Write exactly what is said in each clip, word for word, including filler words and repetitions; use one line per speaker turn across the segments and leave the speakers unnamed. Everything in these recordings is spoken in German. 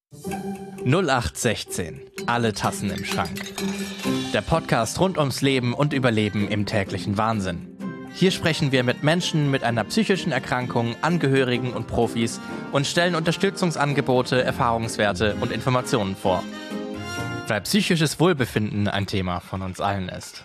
null acht sechzehn. Alle Tassen im Schrank. Der Podcast rund ums Leben und Überleben im täglichen Wahnsinn. Hier sprechen wir mit Menschen mit einer psychischen Erkrankung, Angehörigen und Profis und stellen Unterstützungsangebote, Erfahrungswerte und Informationen vor. Weil psychisches Wohlbefinden ein Thema von uns allen ist.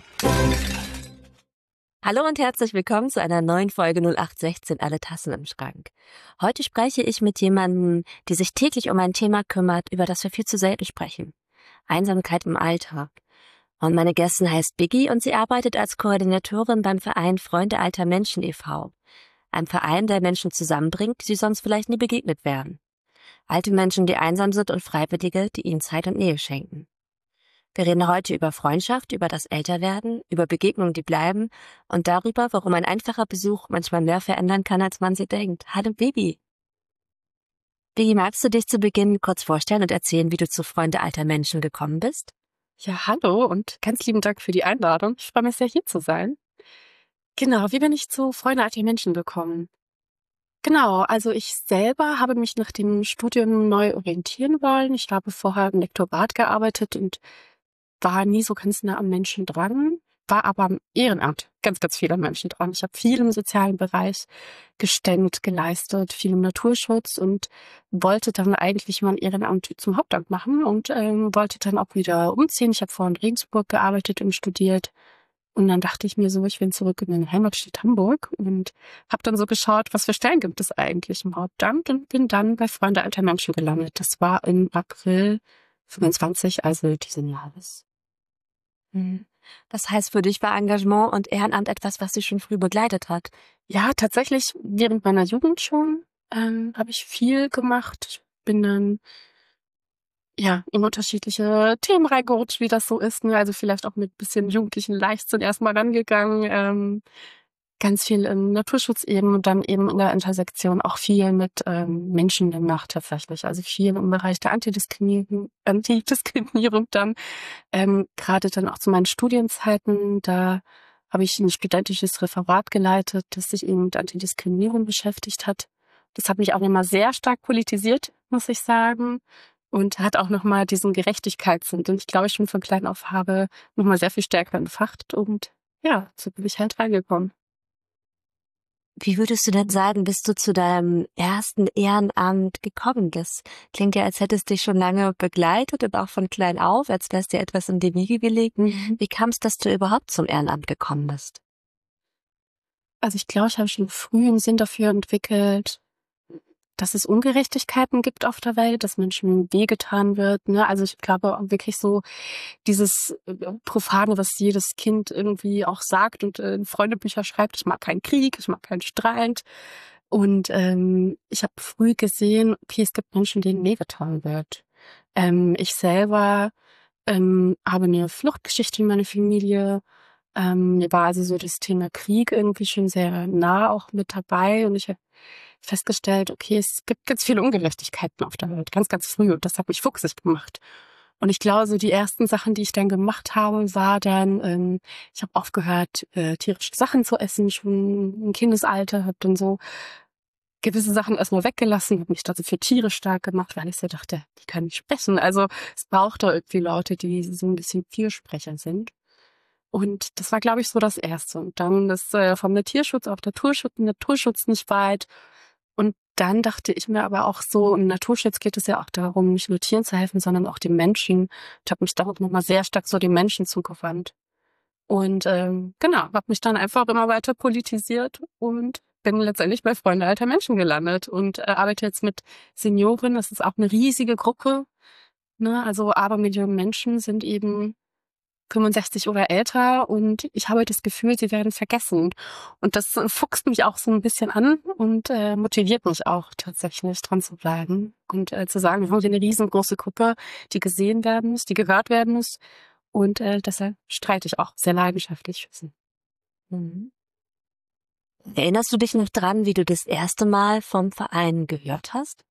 Hallo und herzlich willkommen zu einer neuen Folge null acht sechzehn, alle Tassen im Schrank. Heute spreche ich mit jemandem, die sich täglich um ein Thema kümmert, über das wir viel zu selten sprechen. Einsamkeit im Alltag. Und meine Gästin heißt Biggie und sie arbeitet als Koordinatorin beim Verein Freunde alter Menschen e V Ein Verein, der Menschen zusammenbringt, die sie sonst vielleicht nie begegnet wären. Alte Menschen, die einsam sind und Freiwillige, die ihnen Zeit und Nähe schenken. Wir reden heute über Freundschaft, über das Älterwerden, über Begegnungen, die bleiben und darüber, warum ein einfacher Besuch manchmal mehr verändern kann, als man sie denkt. Hallo Biggie. Biggie, magst du dich zu Beginn kurz vorstellen und erzählen, wie du zu Freunde alter Menschen gekommen bist?
Ja, hallo und ganz lieben Dank für die Einladung. Ich freue mich sehr, hier zu sein. Genau, wie bin ich zu Freunde alter Menschen gekommen? Genau, also ich selber habe mich nach dem Studium neu orientieren wollen. Ich habe vorher im Lektorat gearbeitet und war nie so ganz nah am Menschen dran, war aber im Ehrenamt ganz, ganz viel am Menschen dran. Ich habe viel im sozialen Bereich gestemmt, geleistet, viel im Naturschutz und wollte dann eigentlich mein Ehrenamt zum Hauptamt machen und ähm, wollte dann auch wieder umziehen. Ich habe vorher in Regensburg gearbeitet und studiert und dann dachte ich mir so, ich will zurück in meine Heimatstadt Hamburg und habe dann so geschaut, was für Stellen gibt es eigentlich im Hauptamt und bin dann bei Freunde alter Menschen gelandet. Das war im April fünfundzwanzig, also diesen Jahres.
Das heißt, für dich war Engagement und Ehrenamt etwas, was dich schon früh begleitet hat?
Ja, tatsächlich während meiner Jugend schon ähm, habe ich viel gemacht. Ich bin dann ja in unterschiedliche Themen reingerutscht, wie das so ist. Ne? Also vielleicht auch mit bisschen jugendlichen Leichtsinn erstmal rangegangen. Ähm, ganz viel im Naturschutz eben und dann eben in der Intersektion auch viel mit ähm, Menschen gemacht tatsächlich. Also viel im Bereich der Antidiskriminierung, Antidiskriminierung dann. Ähm, gerade dann auch zu meinen Studienzeiten, da habe ich ein studentisches Referat geleitet, das sich eben mit Antidiskriminierung beschäftigt hat. Das hat mich auch immer sehr stark politisiert, muss ich sagen. Und hat auch nochmal diesen Gerechtigkeitssinn, den ich glaube ich schon von klein auf habe, nochmal sehr viel stärker entfacht. Und ja, so bin ich halt reingekommen.
Wie würdest du denn sagen, bist du zu deinem ersten Ehrenamt gekommen? Das klingt ja, als hättest du dich schon lange begleitet und auch von klein auf, als wärst dir etwas in die Wiege gelegt.
Mhm.
Wie kam es, dass du überhaupt zum Ehrenamt gekommen bist?
Also ich glaube, ich habe schon früh einen Sinn dafür entwickelt, dass es Ungerechtigkeiten gibt auf der Welt, dass Menschen wehgetan wird. Ne? Also ich glaube auch wirklich so dieses äh, Profane, was jedes Kind irgendwie auch sagt und äh, in Freundebücher schreibt, ich mag keinen Krieg, ich mag keinen Streit. Und ähm, ich habe früh gesehen, okay, es gibt Menschen, denen wehgetan wird. Ähm, ich selber ähm, habe eine Fluchtgeschichte in meiner Familie. Ähm, mir war also so das Thema Krieg irgendwie schon sehr nah auch mit dabei und ich habe festgestellt, okay, es gibt ganz viele Ungerechtigkeiten auf der Welt, ganz, ganz früh und das hat mich fuchsig gemacht. Und ich glaube, so die ersten Sachen, die ich dann gemacht habe, war dann, ähm, ich habe aufgehört, äh, tierische Sachen zu essen, schon im Kindesalter, habe dann so gewisse Sachen erstmal weggelassen, habe mich dazu für Tiere stark gemacht, weil ich so dachte, die können nicht sprechen. Also es braucht da irgendwie Leute, die so ein bisschen Fürsprecher sind. Und das war, glaube ich, so das Erste. Und dann das äh, vom Tierschutz auf Naturschutz, Naturschutz nicht weit. Und dann dachte ich mir aber auch so, im Naturschutz geht es ja auch darum, nicht nur Tieren zu helfen, sondern auch den Menschen. Ich habe mich darauf nochmal sehr stark so den Menschen zugewandt. Und ähm, genau, habe mich dann einfach immer weiter politisiert und bin letztendlich bei Freunde alter Menschen gelandet und äh, arbeite jetzt mit Senioren. Das ist auch eine riesige Gruppe. Ne? Also Abermillionen Menschen sind eben fünfundsechzig oder älter und ich habe das Gefühl, sie werden vergessen. Und das fuchst mich auch so ein bisschen an und äh, motiviert mich auch tatsächlich dran zu bleiben und äh, zu sagen, wir haben hier eine riesengroße Gruppe, die gesehen werden muss, die gehört werden muss und äh, deshalb streite ich auch sehr leidenschaftlich für sie.
Mhm. Erinnerst du dich noch dran, wie du das erste Mal vom Verein gehört hast?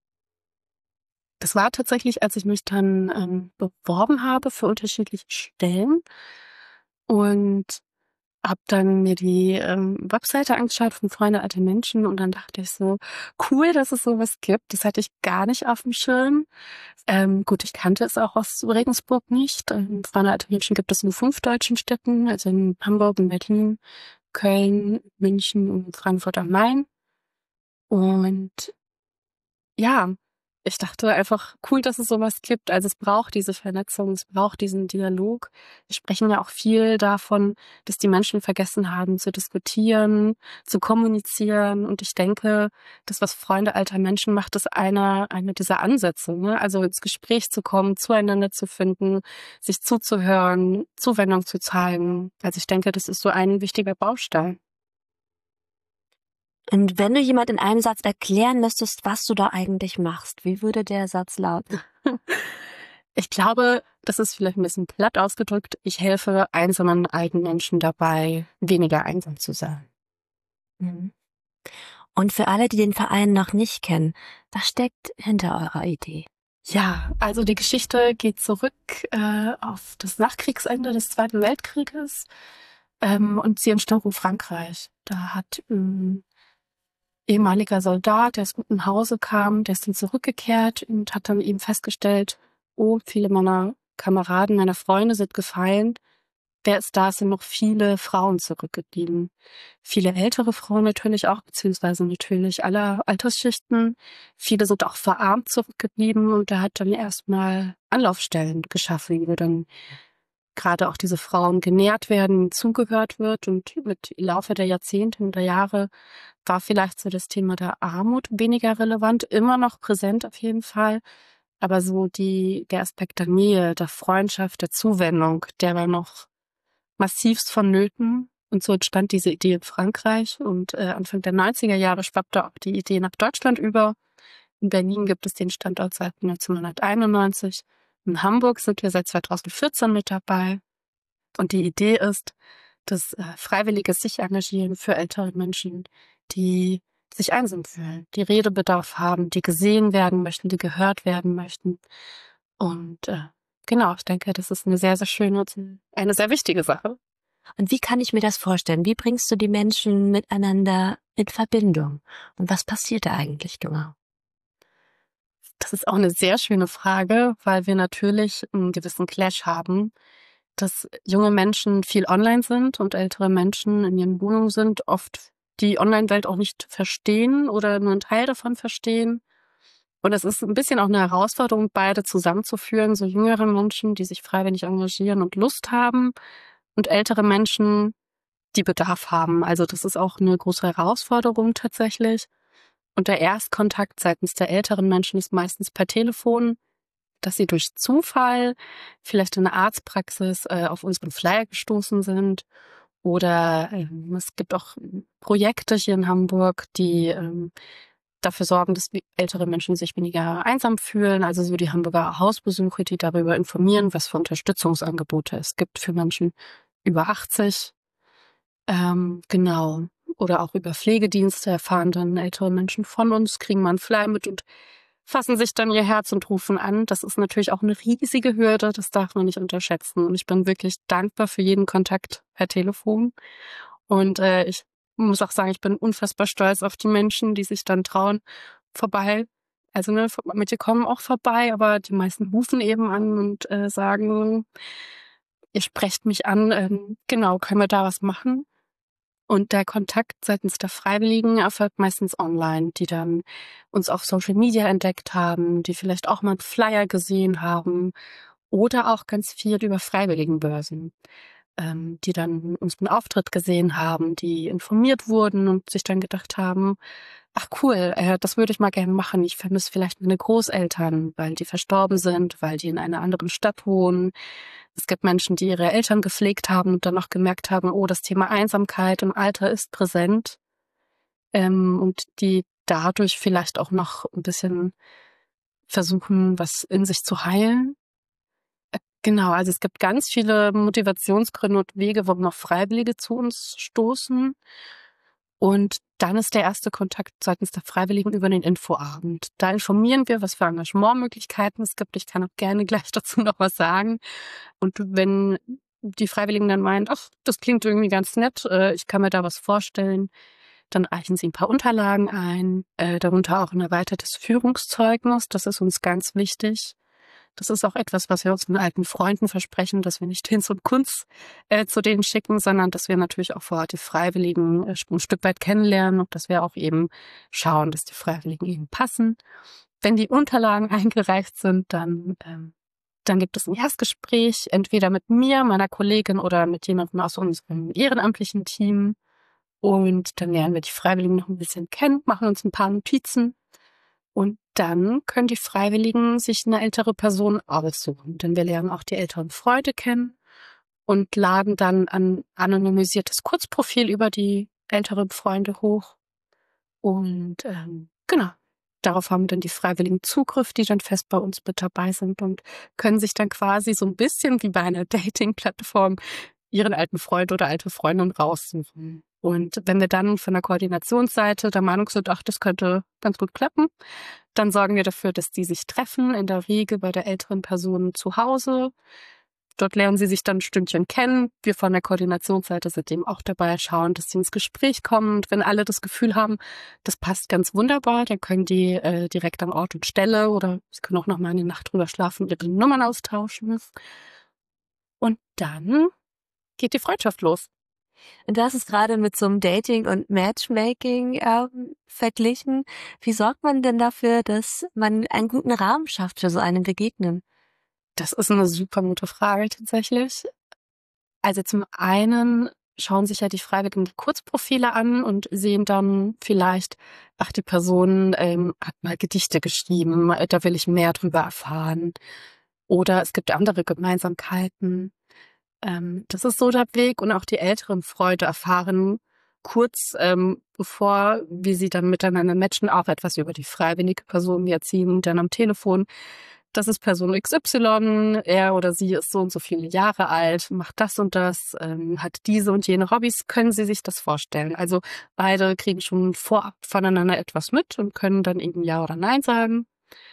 Das war tatsächlich, als ich mich dann ähm, beworben habe für unterschiedliche Stellen und habe dann mir die ähm, Webseite angeschaut von Freunde alter Menschen und dann dachte ich so, cool, dass es sowas gibt. Das hatte ich gar nicht auf dem Schirm. Ähm, gut, ich kannte es auch aus Regensburg nicht. Ähm, Freunde alter Menschen gibt es in fünf deutschen Städten, also in Hamburg, in Berlin, Köln, München und Frankfurt am Main. Und ja, ich dachte einfach, cool, dass es sowas gibt. Also es braucht diese Vernetzung, es braucht diesen Dialog. Wir sprechen ja auch viel davon, dass die Menschen vergessen haben zu diskutieren, zu kommunizieren. Und ich denke, das, was Freunde alter Menschen macht, ist einer, einer dieser Ansätze, ne? Also ins Gespräch zu kommen, zueinander zu finden, sich zuzuhören, Zuwendung zu zeigen. Also ich denke, das ist so ein wichtiger Baustein.
Und wenn du jemand in einem Satz erklären müsstest, was du da eigentlich machst, wie würde der Satz lauten?
Ich glaube, das ist vielleicht ein bisschen platt ausgedrückt. Ich helfe einsamen alten Menschen dabei, weniger einsam zu sein.
Mhm. Und für alle, die den Verein noch nicht kennen, was steckt hinter eurer Idee?
Ja, also die Geschichte geht zurück äh, auf das Nachkriegsende des Zweiten Weltkrieges ähm, und sie entstand in Frankreich. Da hat ähm, ehemaliger Soldat, der aus gutem Hause kam, der ist dann zurückgekehrt und hat dann eben festgestellt, oh, viele meiner Kameraden, meiner Freunde sind gefallen. Wer ist da? Es sind noch viele Frauen zurückgeblieben. Viele ältere Frauen natürlich auch, beziehungsweise natürlich aller Altersschichten. Viele sind auch verarmt zurückgeblieben und er hat dann erstmal Anlaufstellen geschaffen, wo dann gerade auch diese Frauen genährt werden, zugehört wird. Und mit im Laufe der Jahrzehnte und der Jahre war vielleicht so das Thema der Armut weniger relevant, immer noch präsent auf jeden Fall. Aber so die, der Aspekt der Nähe, der Freundschaft, der Zuwendung, der war noch massivst vonnöten. Und so entstand diese Idee in Frankreich. Und äh, Anfang der neunziger Jahre schwappte auch die Idee nach Deutschland über. In Berlin gibt es den Standort seit neunzehnhunderteinundneunzig. In Hamburg sind wir seit zweitausendvierzehn mit dabei. Und die Idee ist, dass äh, Freiwillige sich engagieren für ältere Menschen, die sich einsam fühlen, die Redebedarf haben, die gesehen werden möchten, die gehört werden möchten. Und äh, genau, ich denke, das ist eine sehr, sehr schöne und eine sehr wichtige Sache.
Und wie kann ich mir das vorstellen? Wie bringst du die Menschen miteinander in Verbindung? Und was passiert da eigentlich genau?
Das ist auch eine sehr schöne Frage, weil wir natürlich einen gewissen Clash haben, dass junge Menschen viel online sind und ältere Menschen in ihren Wohnungen sind, oft die Online-Welt auch nicht verstehen oder nur einen Teil davon verstehen. Und es ist ein bisschen auch eine Herausforderung, beide zusammenzuführen, so jüngere Menschen, die sich freiwillig engagieren und Lust haben, und ältere Menschen, die Bedarf haben. Also das ist auch eine große Herausforderung tatsächlich. Und der Erstkontakt seitens der älteren Menschen ist meistens per Telefon, dass sie durch Zufall vielleicht in der Arztpraxis äh, auf unseren Flyer gestoßen sind. Oder ähm, es gibt auch Projekte hier in Hamburg, die ähm, dafür sorgen, dass ältere Menschen sich weniger einsam fühlen. Also so die Hamburger Hausbesuche, die darüber informieren, was für Unterstützungsangebote es gibt für Menschen über achtzig. Ähm, genau. Oder auch über Pflegedienste erfahren dann ältere Menschen von uns, kriegen mal einen Flyer mit und fassen sich dann ihr Herz und rufen an. Das ist natürlich auch eine riesige Hürde, das darf man nicht unterschätzen. Und ich bin wirklich dankbar für jeden Kontakt per Telefon. Und äh, ich muss auch sagen, ich bin unfassbar stolz auf die Menschen, die sich dann trauen, vorbei. Also ne, manche kommen auch vorbei, aber die meisten rufen eben an und äh, sagen, ihr sprecht mich an, ähm, genau, können wir da was machen? Und der Kontakt seitens der Freiwilligen erfolgt meistens online, die dann uns auf Social Media entdeckt haben, die vielleicht auch mal einen Flyer gesehen haben oder auch ganz viel über Freiwilligenbörsen, ähm, die dann unseren Auftritt gesehen haben, die informiert wurden und sich dann gedacht haben, ach cool, äh, das würde ich mal gerne machen. Ich vermisse vielleicht meine Großeltern, weil die verstorben sind, weil die in einer anderen Stadt wohnen. Es gibt Menschen, die ihre Eltern gepflegt haben und dann noch gemerkt haben, oh, das Thema Einsamkeit im Alter ist präsent. Ähm, und die dadurch vielleicht auch noch ein bisschen versuchen, was in sich zu heilen. Äh, Genau, also es gibt ganz viele Motivationsgründe und Wege, warum noch Freiwillige zu uns stoßen. Und dann ist der erste Kontakt seitens der Freiwilligen über den Infoabend. Da informieren wir, was für Engagementmöglichkeiten es gibt. Ich kann auch gerne gleich dazu noch was sagen. Und wenn die Freiwilligen dann meinen, ach, das klingt irgendwie ganz nett, äh, ich kann mir da was vorstellen, dann reichen sie ein paar Unterlagen ein, äh, darunter auch ein erweitertes Führungszeugnis. Das ist uns ganz wichtig. Das ist auch etwas, was wir unseren alten Freunden versprechen, dass wir nicht Hinz und Kunz äh, zu denen schicken, sondern dass wir natürlich auch vor Ort die Freiwilligen äh, ein Stück weit kennenlernen und dass wir auch eben schauen, dass die Freiwilligen eben passen. Wenn die Unterlagen eingereicht sind, dann, ähm, dann gibt es ein Erstgespräch, entweder mit mir, meiner Kollegin oder mit jemandem aus unserem ehrenamtlichen Team. Und dann lernen wir die Freiwilligen noch ein bisschen kennen, machen uns ein paar Notizen. Und dann können die Freiwilligen sich eine ältere Person aussuchen. Denn wir lernen auch die älteren Freunde kennen und laden dann ein anonymisiertes Kurzprofil über die älteren Freunde hoch. Und ähm, genau, darauf haben dann die Freiwilligen Zugriff, die dann fest bei uns mit dabei sind und können sich dann quasi so ein bisschen wie bei einer Dating-Plattform ihren alten Freund oder alte Freundin raussuchen. Und wenn wir dann von der Koordinationsseite der Meinung sind, ach, das könnte ganz gut klappen, dann sorgen wir dafür, dass die sich treffen, in der Regel bei der älteren Person zu Hause. Dort lernen sie sich dann ein Stündchen kennen. Wir von der Koordinationsseite sind eben auch dabei, schauen, dass sie ins Gespräch kommen. Und wenn alle das Gefühl haben, das passt ganz wunderbar, dann können die äh, direkt an Ort und Stelle oder sie können auch noch mal eine Nacht drüber schlafen und ihre Nummern austauschen. Und dann geht die Freundschaft los.
Und du hast es gerade mit so einem Dating und Matchmaking ähm, verglichen. Wie sorgt man denn dafür, dass man einen guten Rahmen schafft für so einen Begegnen?
Das ist eine super gute Frage tatsächlich. Also zum einen schauen sich ja die Freiwilligen die Kurzprofile an und sehen dann vielleicht, ach, die Person ähm, hat mal Gedichte geschrieben, da will ich mehr drüber erfahren. Oder es gibt andere Gemeinsamkeiten. Ähm, das ist so der Weg und auch die älteren Freunde erfahren kurz ähm, bevor wir sie dann miteinander matchen, auch etwas über die freiwillige Person. Wir erzählen dann am Telefon, das ist Person X Y, er oder sie ist so und so viele Jahre alt, macht das und das, ähm, hat diese und jene Hobbys. Können Sie sich das vorstellen? Also beide kriegen schon vorab voneinander etwas mit und können dann eben Ja oder Nein sagen.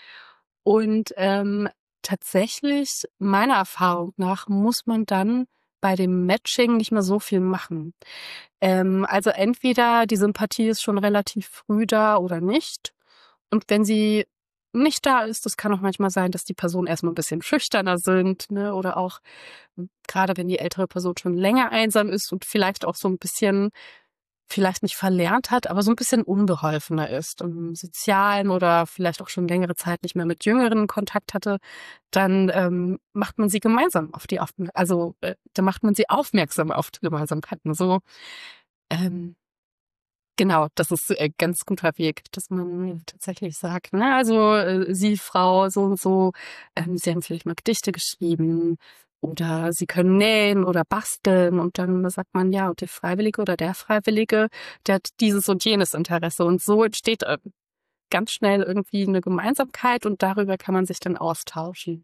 Und ähm, tatsächlich, meiner Erfahrung nach, muss man dann bei dem Matching nicht mehr so viel machen. Ähm, also entweder die Sympathie ist schon relativ früh da oder nicht. Und wenn sie nicht da ist, das kann auch manchmal sein, dass die Personen erstmal ein bisschen schüchterner sind, ne? Oder auch gerade wenn die ältere Person schon länger einsam ist und vielleicht auch so ein bisschen, vielleicht nicht verlernt hat, aber so ein bisschen unbeholfener ist im Sozialen oder vielleicht auch schon längere Zeit nicht mehr mit Jüngeren Kontakt hatte, dann ähm, macht man sie gemeinsam auf die, Aufmerksamkeit, also äh, da macht man sie aufmerksam auf die Gemeinsamkeiten. So, ähm, genau, das ist ein ganz guter Weg, dass man tatsächlich sagt, ne, also äh, Sie, Frau, so und so, ähm, Sie haben vielleicht mal Gedichte geschrieben oder Sie können nähen oder basteln und dann sagt man, ja, und der Freiwillige oder der Freiwillige, der hat dieses und jenes Interesse und so entsteht äh, ganz schnell irgendwie eine Gemeinsamkeit und darüber kann man sich dann austauschen.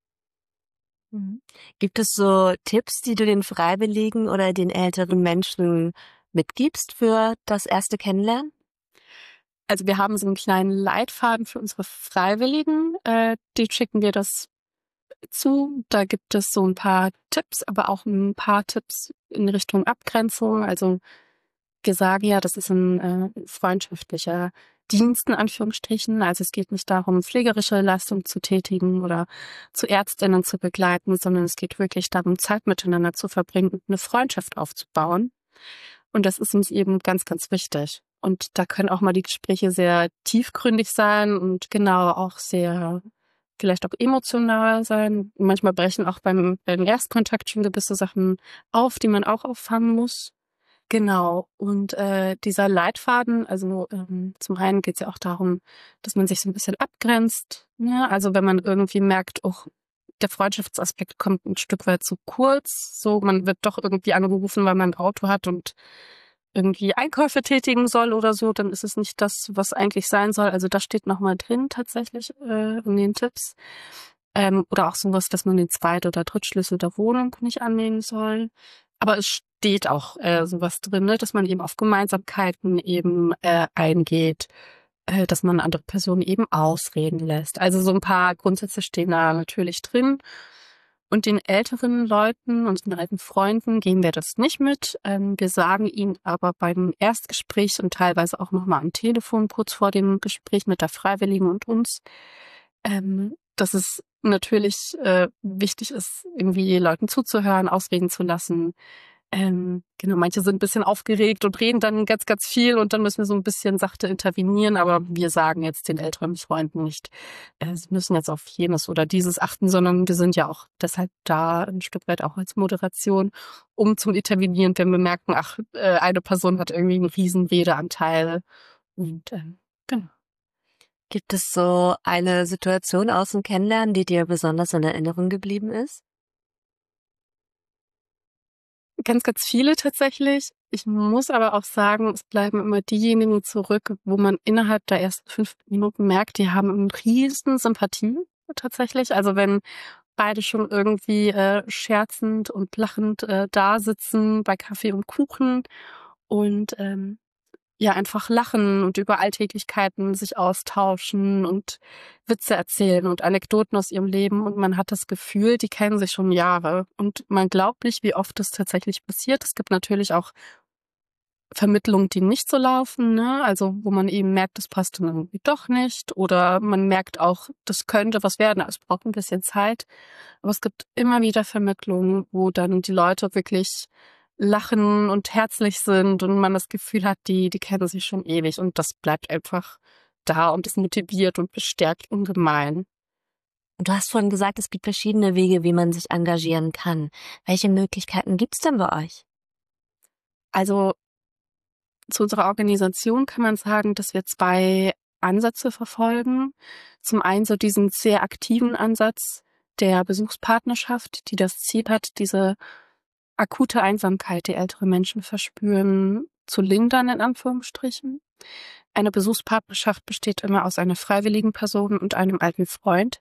Mhm. Gibt es so Tipps, die du den Freiwilligen oder den älteren Menschen mitgibst für das erste Kennenlernen?
Also wir haben so einen kleinen Leitfaden für unsere Freiwilligen, äh, die schicken wir das zu. Da gibt es so ein paar Tipps, aber auch ein paar Tipps in Richtung Abgrenzung. Also wir sagen ja, das ist ein äh, freundschaftlicher Dienst in Anführungsstrichen. Also es geht nicht darum, pflegerische Leistung zu tätigen oder zu Ärztinnen zu begleiten, sondern es geht wirklich darum, Zeit miteinander zu verbringen und eine Freundschaft aufzubauen. Und das ist uns eben ganz, ganz wichtig. Und da können auch mal die Gespräche sehr tiefgründig sein und genau auch sehr vielleicht auch emotional sein. Manchmal brechen auch beim, beim Erstkontakt schon gewisse Sachen auf, die man auch auffangen muss. Genau. Und äh, dieser Leitfaden, also ähm, zum einen geht es ja auch darum, dass man sich so ein bisschen abgrenzt. Ja? Also wenn man irgendwie merkt, oh, der Freundschaftsaspekt kommt ein Stück weit zu kurz. So, man wird doch irgendwie angerufen, weil man ein Auto hat und irgendwie Einkäufe tätigen soll oder so, dann ist es nicht das, was eigentlich sein soll. Also das steht nochmal drin tatsächlich äh, in den Tipps. Ähm, oder auch sowas, dass man den Zweit- oder Drittschlüssel der Wohnung nicht annehmen soll. Aber es steht auch äh, sowas drin, ne, dass man eben auf Gemeinsamkeiten eben äh, eingeht, äh, dass man andere Personen eben ausreden lässt. Also so ein paar Grundsätze stehen da natürlich drin. Und den älteren Leuten, unseren alten Freunden, geben wir das nicht mit. Ähm, wir sagen ihnen aber beim Erstgespräch und teilweise auch nochmal am Telefon kurz vor dem Gespräch mit der Freiwilligen und uns, ähm, dass es natürlich äh, wichtig ist, irgendwie Leuten zuzuhören, ausreden zu lassen. Ähm, genau, manche sind ein bisschen aufgeregt und reden dann ganz, ganz viel und dann müssen wir so ein bisschen sachte intervenieren, aber wir sagen jetzt den älteren Freunden nicht, äh, sie müssen jetzt auf jenes oder dieses achten, sondern wir sind ja auch deshalb da ein Stück weit auch als Moderation, um zu intervenieren, wenn wir merken, ach, äh, eine Person hat irgendwie einen riesen Redeanteil und ähm, genau.
Gibt es so eine Situation aus dem Kennenlernen, die dir besonders in Erinnerung geblieben ist?
Ganz, ganz viele tatsächlich. Ich muss aber auch sagen, es bleiben immer diejenigen zurück, wo man innerhalb der ersten fünf Minuten merkt, die haben eine riesen Sympathie tatsächlich. Also wenn beide schon irgendwie äh, scherzend und lachend äh, da sitzen bei Kaffee und Kuchen und ähm, ja einfach lachen und über Alltäglichkeiten sich austauschen und Witze erzählen und Anekdoten aus ihrem Leben und man hat das Gefühl, die kennen sich schon Jahre und man glaubt nicht, wie oft das tatsächlich passiert. Es gibt natürlich auch Vermittlungen, die nicht so laufen, ne? Also wo man eben merkt, das passt dann irgendwie doch nicht oder man merkt auch, das könnte was werden, also es braucht ein bisschen Zeit. Aber es gibt immer wieder Vermittlungen, wo dann die Leute wirklich lachen und herzlich sind und man das Gefühl hat, die, die kennen sich schon ewig und das bleibt einfach da und es motiviert und bestärkt ungemein.
Und du hast vorhin gesagt, es gibt verschiedene Wege, wie man sich engagieren kann. Welche Möglichkeiten gibt's denn bei euch?
Also zu unserer Organisation kann man sagen, dass wir zwei Ansätze verfolgen. Zum einen so diesen sehr aktiven Ansatz der Besuchspartnerschaft, die das Ziel hat, diese akute Einsamkeit, die ältere Menschen verspüren, zu lindern, in Anführungsstrichen. Eine Besuchspartnerschaft besteht immer aus einer freiwilligen Person und einem alten Freund.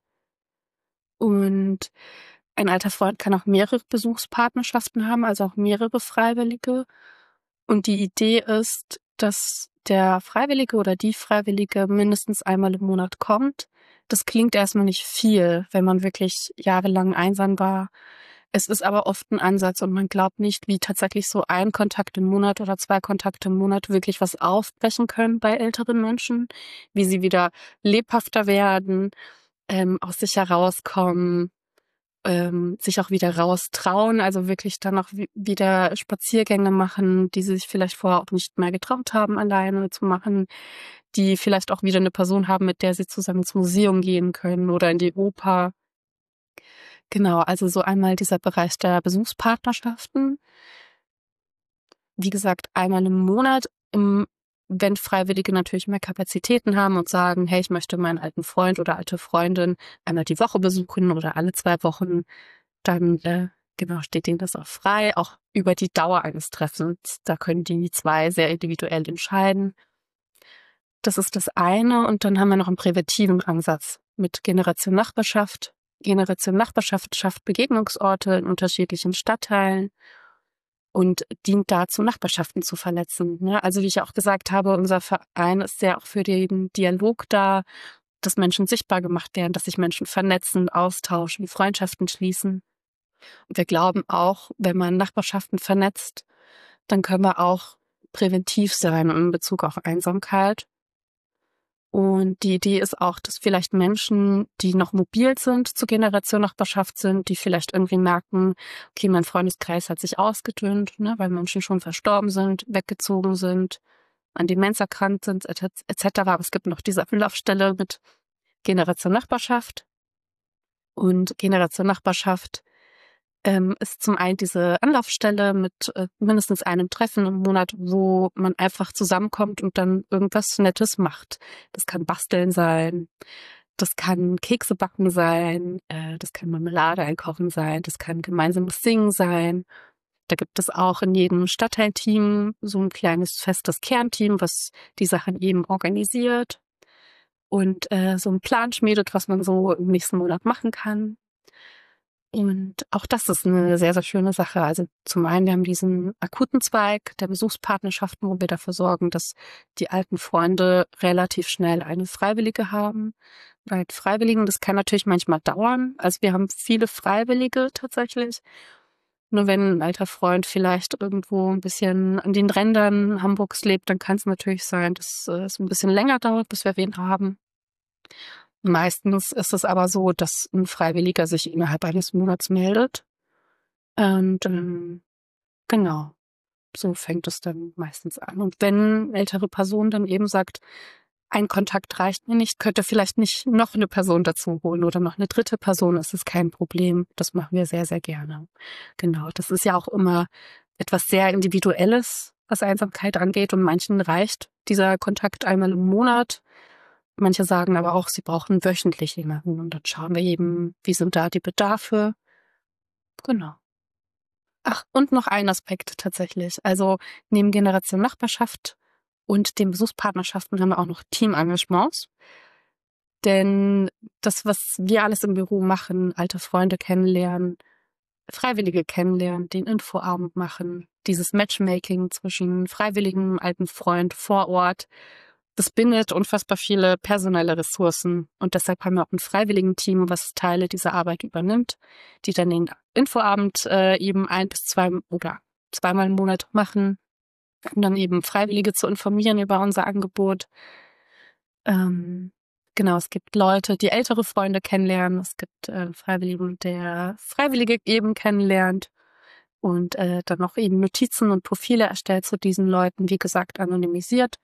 Und ein alter Freund kann auch mehrere Besuchspartnerschaften haben, also auch mehrere Freiwillige. Und die Idee ist, dass der Freiwillige oder die Freiwillige mindestens einmal im Monat kommt. Das klingt erstmal nicht viel, wenn man wirklich jahrelang einsam war. Es ist aber oft ein Ansatz und man glaubt nicht, wie tatsächlich so ein Kontakt im Monat oder zwei Kontakte im Monat wirklich was aufbrechen können bei älteren Menschen, wie sie wieder lebhafter werden, ähm, aus sich herauskommen, ähm, sich auch wieder raustrauen, also wirklich dann auch wi- wieder Spaziergänge machen, die sie sich vielleicht vorher auch nicht mehr getraut haben, alleine zu machen, die vielleicht auch wieder eine Person haben, mit der sie zusammen ins Museum gehen können oder in die Oper. Genau, also so einmal dieser Bereich der Besuchspartnerschaften. Wie gesagt, einmal im Monat, im, wenn Freiwillige natürlich mehr Kapazitäten haben und sagen, hey, ich möchte meinen alten Freund oder alte Freundin einmal die Woche besuchen oder alle zwei Wochen, dann äh, genau steht denen das auch frei, auch über die Dauer eines Treffens. Da können die zwei sehr individuell entscheiden. Das ist das eine. Und dann haben wir noch einen präventiven Ansatz mit Generation Nachbarschaft. Generation Nachbarschaft schafft Begegnungsorte in unterschiedlichen Stadtteilen und dient dazu, Nachbarschaften zu vernetzen. Ne? Also wie ich auch gesagt habe, unser Verein ist sehr auch für den Dialog da, dass Menschen sichtbar gemacht werden, dass sich Menschen vernetzen, austauschen, Freundschaften schließen. Und wir glauben auch, wenn man Nachbarschaften vernetzt, dann können wir auch präventiv sein in Bezug auf Einsamkeit. Und die Idee ist auch, dass vielleicht Menschen, die noch mobil sind, zur Generation Nachbarschaft sind, die vielleicht irgendwie merken, okay, mein Freundeskreis hat sich ausgedünnt, ne, weil Menschen schon verstorben sind, weggezogen sind, an Demenz erkrankt sind, et cetera. Aber es gibt noch diese Anlaufstelle mit Generation Nachbarschaft. Und Generation Nachbarschaft ähm, ist zum einen diese Anlaufstelle mit äh, mindestens einem Treffen im Monat, wo man einfach zusammenkommt und dann irgendwas Nettes macht. Das kann Basteln sein, das kann Kekse backen sein, äh, das kann Marmelade einkochen sein, das kann gemeinsames Singen sein. Da gibt es auch in jedem Stadtteilteam so ein kleines festes Kernteam, was die Sachen eben organisiert und äh, so einen Plan schmiedet, was man so im nächsten Monat machen kann. Und auch das ist eine sehr, sehr schöne Sache. Also zum einen, wir haben diesen akuten Zweig der Besuchspartnerschaften, wo wir dafür sorgen, dass die alten Freunde relativ schnell eine Freiwillige haben. halt Freiwilligen. Das kann natürlich manchmal dauern. Also wir haben viele Freiwillige tatsächlich. Nur wenn ein alter Freund vielleicht irgendwo ein bisschen an den Rändern Hamburgs lebt, dann kann es natürlich sein, dass äh, es ein bisschen länger dauert, bis wir wen haben. Meistens ist es aber so, dass ein Freiwilliger sich innerhalb eines Monats meldet. Und ähm, genau, so fängt es dann meistens an. Und wenn eine ältere Person dann eben sagt, ein Kontakt reicht mir nicht, könnte vielleicht nicht noch eine Person dazu holen oder noch eine dritte Person, das ist kein Problem. Das machen wir sehr, sehr gerne. Genau, das ist ja auch immer etwas sehr Individuelles, was Einsamkeit angeht. Und manchen reicht dieser Kontakt einmal im Monat. Manche sagen aber auch, sie brauchen wöchentlich jemanden. Und dann schauen wir eben, wie sind da die Bedarfe. Genau. Ach, und noch ein Aspekt tatsächlich. Also neben Generation Nachbarschaft und den Besuchspartnerschaften haben wir auch noch Teamengagements. Denn das, was wir alles im Büro machen, alte Freunde kennenlernen, Freiwillige kennenlernen, den Infoabend machen, dieses Matchmaking zwischen freiwilligem alten Freund vor Ort, das bindet unfassbar viele personelle Ressourcen. Und deshalb haben wir auch ein Freiwilligen-Team, was Teile dieser Arbeit übernimmt, die dann den Infoabend äh, eben ein bis zwei oder zweimal im Monat machen, um dann eben Freiwillige zu informieren über unser Angebot. Ähm, genau, es gibt Leute, die ältere Freunde kennenlernen. Es gibt äh, Freiwilligen, der Freiwillige eben kennenlernt und äh, dann noch eben Notizen und Profile erstellt zu diesen Leuten, wie gesagt, anonymisiert.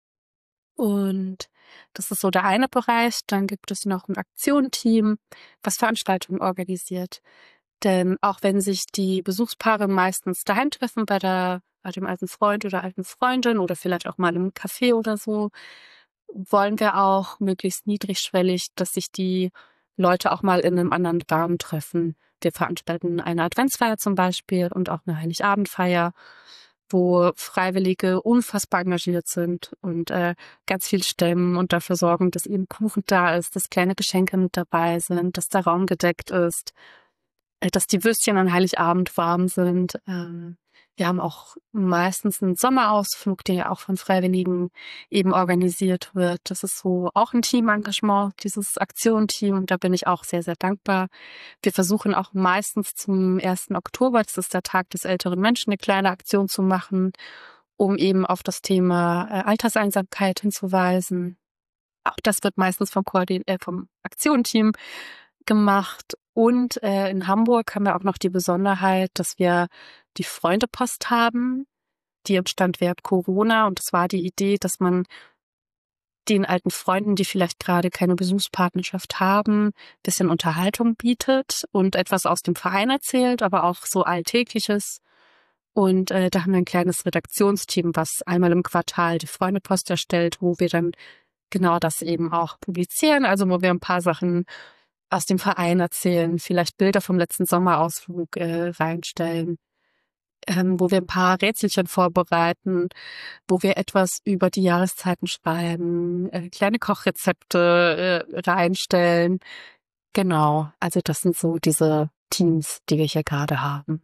Und das ist so der eine Bereich. Dann gibt es noch ein Aktionsteam, was Veranstaltungen organisiert. Denn auch wenn sich die Besuchspaare meistens daheim treffen bei der bei dem alten Freund oder alten Freundin oder vielleicht auch mal im Café oder so, wollen wir auch möglichst niedrigschwellig, dass sich die Leute auch mal in einem anderen Rahmen treffen. Wir veranstalten eine Adventsfeier zum Beispiel und auch eine Heiligabendfeier, wo Freiwillige unfassbar engagiert sind und äh, ganz viel stemmen und dafür sorgen, dass eben Kuchen da ist, dass kleine Geschenke mit dabei sind, dass der Raum gedeckt ist, äh, dass die Würstchen an Heiligabend warm sind. Ähm, wir haben auch meistens einen Sommerausflug, der ja auch von Freiwilligen eben organisiert wird. Das ist so auch ein Teamengagement, dieses Aktionsteam. Und da bin ich auch sehr, sehr dankbar. Wir versuchen auch meistens zum ersten Oktober, das ist der Tag des älteren Menschen, eine kleine Aktion zu machen, um eben auf das Thema äh, Alterseinsamkeit hinzuweisen. Auch das wird meistens vom, Koordin äh, vom Aktionsteam gemacht. Und äh, in Hamburg haben wir auch noch die Besonderheit, dass wir die Freundepost haben. Die entstand während Corona. Und das war die Idee, dass man den alten Freunden, die vielleicht gerade keine Besuchspartnerschaft haben, ein bisschen Unterhaltung bietet und etwas aus dem Verein erzählt, aber auch so Alltägliches. Und äh, da haben wir ein kleines Redaktionsteam, was einmal im Quartal die Freundepost erstellt, wo wir dann genau das eben auch publizieren. Also wo wir ein paar Sachen aus dem Verein erzählen, vielleicht Bilder vom letzten Sommerausflug äh, reinstellen, ähm, wo wir ein paar Rätselchen vorbereiten, wo wir etwas über die Jahreszeiten schreiben, äh, kleine Kochrezepte äh, reinstellen. Genau, also das sind so diese Teams, die wir hier gerade haben.